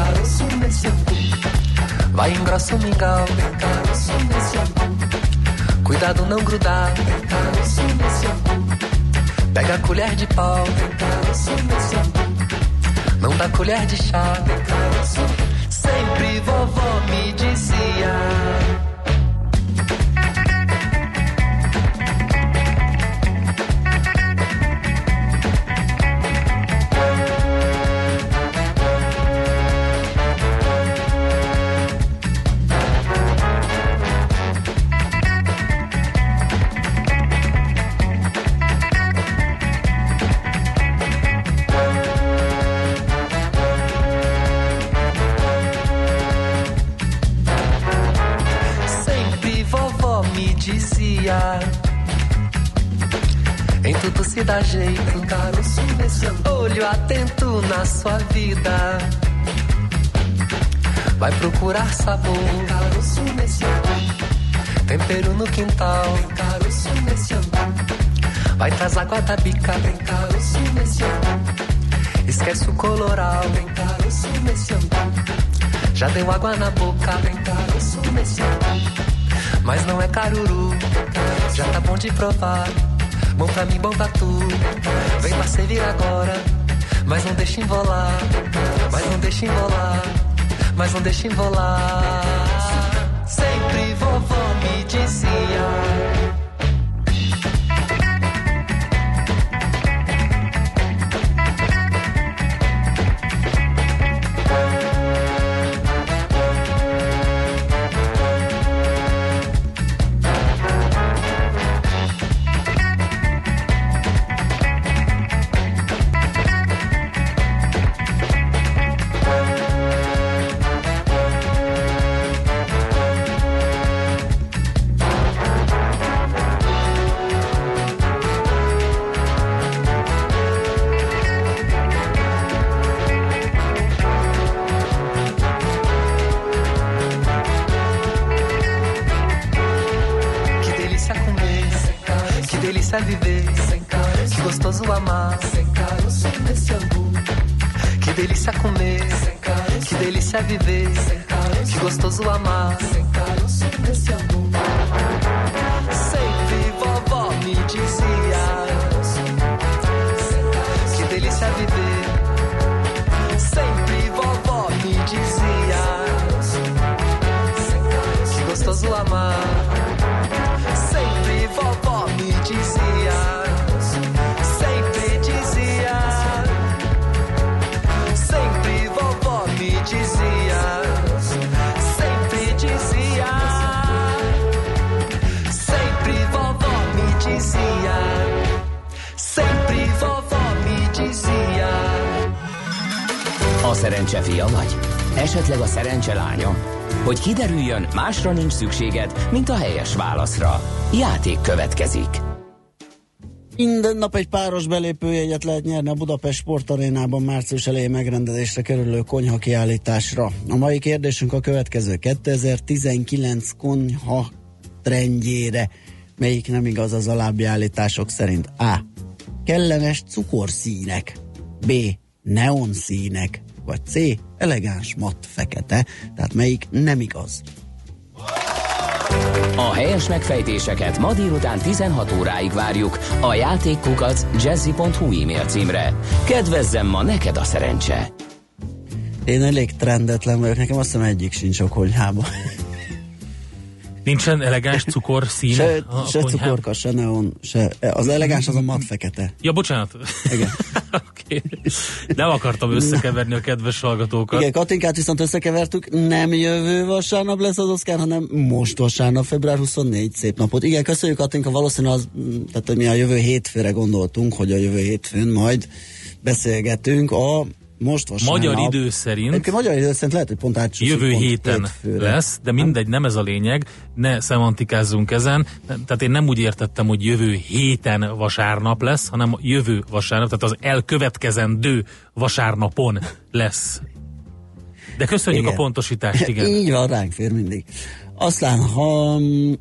Vai engrossa o mingau, cuidado não grudar, pega a colher de pau, não dá colher de chá. Sempre vovó me dizia. Em tudo se dá jeito, olho atento na sua vida. Vai procurar sabor, tempero no quintal. Vai traz água da bica, esquece o coloral. Já deu água na boca, mas não é caruru. Já tá bom de provar, bom pra mim, bom pra tu. Vem pra servir agora, mas não deixa embolar. Mas não deixa embolar, mas não deixa embolar. Sempre vovó me dizia. Viver, que gostoso amar, que delícia comer, que delícia viver, que gostoso amar. Sempre vovó me dizia, que delícia viver. Sempre vovó me dizia, que gostoso amar. Sempre vovó me dizia, sempre dizia, sempre vovó me dizia, sempre dizia, sempre vovó me dizia, sempre vovó me dizia. A szerencse fia vagy? Esetleg a szerencse lánya? Hogy kiderüljön, másra nincs szükséged, mint a helyes válaszra. Játék következik. Minden nap egy páros belépőjegyet lehet nyerni a Budapest Sportarénában március elején megrendezésre kerülő konyha kiállításra. A mai kérdésünk a következő: kétezer-tizenkilenc konyha trendjére melyik nem igaz az alábbi állítások szerint? A. Kellemes cukorszínek, B. neonszínek, vagy C. elegáns matt fekete. Tehát melyik nem igaz? A helyes megfejtéseket ma délután tizenhat óráig várjuk a játékkukac jazzy pont hu e-mail címre. Kedvezzem ma neked a szerencse! Én elég trendetlen vagyok, nekem azt hiszem egyik sincs a konyhában. Nincsen elegáns cukor színe Se, a se konyhában? cukorka, se neon, se. Az elegáns az a mat fekete. Ja, bocsánat. Igen. Okay. Nem akartam összekeverni a kedves hallgatókat. Igen, Katinkát viszont összekevertük, nem jövő vasárnap lesz az Oscar, hanem most vasárnap, február huszonnégyedike, szép napot. Igen, köszönjük Katinka, valószínűleg az, tehát mi a jövő hétfőre gondoltunk, hogy a jövő hétfőn majd beszélgetünk a most vasárnap. Magyar idő szerint. Egyébként magyar idő szerint lehet, hogy pont átsúszik. Jövő pont héten hétfőre. lesz, de mindegy, nem ez a lényeg, ne szemantikázzunk ezen. Tehát én nem úgy értettem, hogy jövő héten vasárnap lesz, hanem jövő vasárnap, tehát az elkövetkezendő vasárnapon lesz. De köszönjük Igen. a pontosítást, igen. Így van, ránk fér mindig. Aztán, ha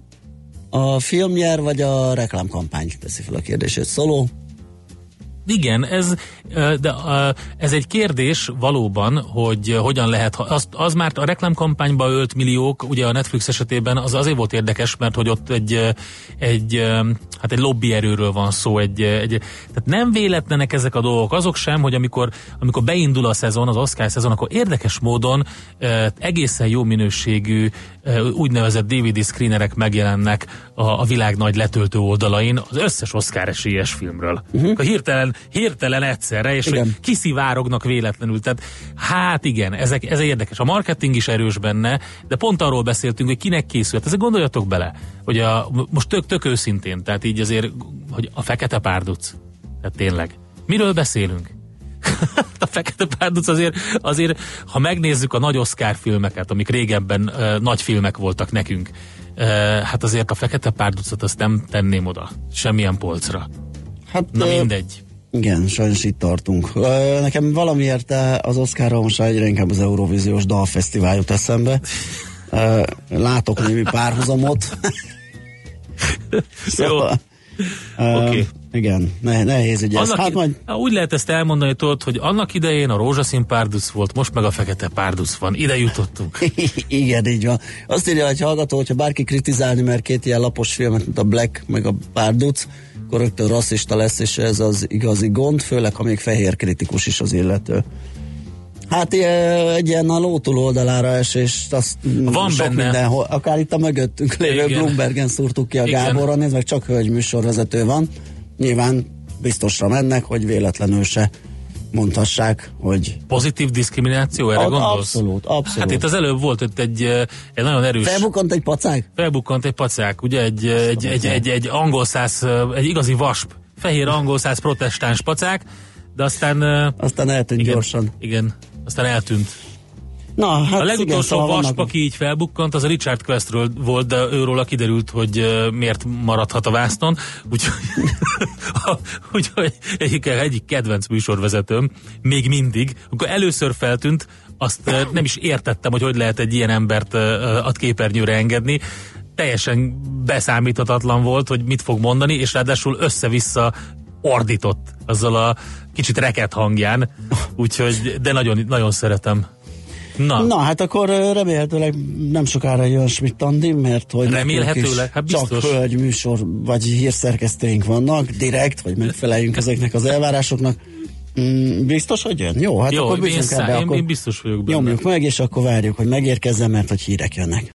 a film nyer, vagy a reklámkampány teszi fel a kérdését. Szoló? Igen, ez, de ez egy kérdés valóban, hogy hogyan lehet, az, az már a reklámkampányba ölt milliók, ugye a Netflix esetében az azért volt érdekes, mert hogy ott egy, egy hát egy lobbyerőről van szó, egy, egy, tehát nem véletlenek ezek a dolgok, azok sem, hogy amikor, amikor beindul a szezon, az Oscar szezon, akkor érdekes módon egészen jó minőségű úgynevezett dé vé dé screenerek megjelennek a, a világ nagy letöltő oldalain az összes Oscar esélyes filmről. Uh-huh. A hirtelen, hirtelen egyszerre, és igen, hogy kiszivárognak véletlenül. Tehát hát igen, ezek, ez érdekes. A marketing is erős benne, de pont arról beszéltünk, hogy kinek készült. Ezek gondoljatok bele, hogy a, most tök, tök őszintén, tehát így azért, hogy a Fekete párduc. Tehát tényleg. Miről beszélünk? A Fekete párduc azért, azért, ha megnézzük a nagy Oscar filmeket, amik régebben uh, nagy filmek voltak nekünk, uh, hát azért a Fekete párducot azt nem tenném oda semmilyen polcra. Hát, na mindegy. Igen, sajnos itt tartunk. Uh, nekem valamiért az Oscarra most egyre inkább az Eurovíziós Dalfesztivál jut eszembe. Uh, látok némi párhuzamot. Szóval, uh, oké. Okay. Igen, ne, nehéz ugye ez. Hát majd... Úgy lehet ezt elmondani, tudod, hogy annak idején a rózsaszín párduc volt, most meg a fekete párduc van. Ide jutottunk. Igen, így van. Azt írja egy hallgató, hogyha bárki kritizálni mer két ilyen lapos filmet, mint a Black meg a párduc, akkor rögtön rasszista lesz, és ez az igazi gond, főleg, ha még fehér kritikus is az illető. Hát egy ilyen a lótúl oldalára esés, azt van sok benne. Mindenhol, akár itt a mögöttünk lévő igen. Bloombergen szúrtuk ki a igen. Gáborra, nézd meg, csak hölgy műsorvezető van. Nyilván biztosra mennek, hogy véletlenül se mondhassák, hogy... Pozitív diszkrimináció, erre a, gondolsz? Abszolút, abszolút. Hát itt az előbb volt itt egy, egy nagyon erős... Felbukkant egy pacák? Felbukkant egy pacák, ugye egy, egy, egy, egy, egy angol száz, egy igazi vasp, fehér angol száz protestáns pacák, de aztán... Aztán eltűnt igen, gyorsan. Igen, aztán eltűnt. Na, hát a legutolsó igen, vasp, vannak... aki így felbukkant, az a Richard Questről volt, de őróla kiderült, hogy uh, miért maradhat a vásznon. Úgyhogy úgy, egyik, egyik kedvenc műsorvezetőm, még mindig, amikor először feltűnt, azt uh, nem is értettem, hogy hogy lehet egy ilyen embert uh, a képernyőre engedni. Teljesen beszámíthatatlan volt, hogy mit fog mondani, és ráadásul össze-vissza ordított azzal a kicsit reket hangján. Úgyhogy, de nagyon, nagyon szeretem. Na. Na, hát akkor remélhetőleg nem sokára jön Schmidt Andi, mert hogy remélhetőleg, hát biztos. Csak hölgy műsor, vagy hírszerkesztőink vannak, direkt, hogy megfeleljünk ezeknek az elvárásoknak. Mm, biztos, hogy jön? Jó, hát Jó, akkor én, bízunk ebbe, én, akkor én biztos vagyok benne. Nyomjuk meg, és akkor várjuk, hogy megérkezzen, mert hogy hírek jönnek.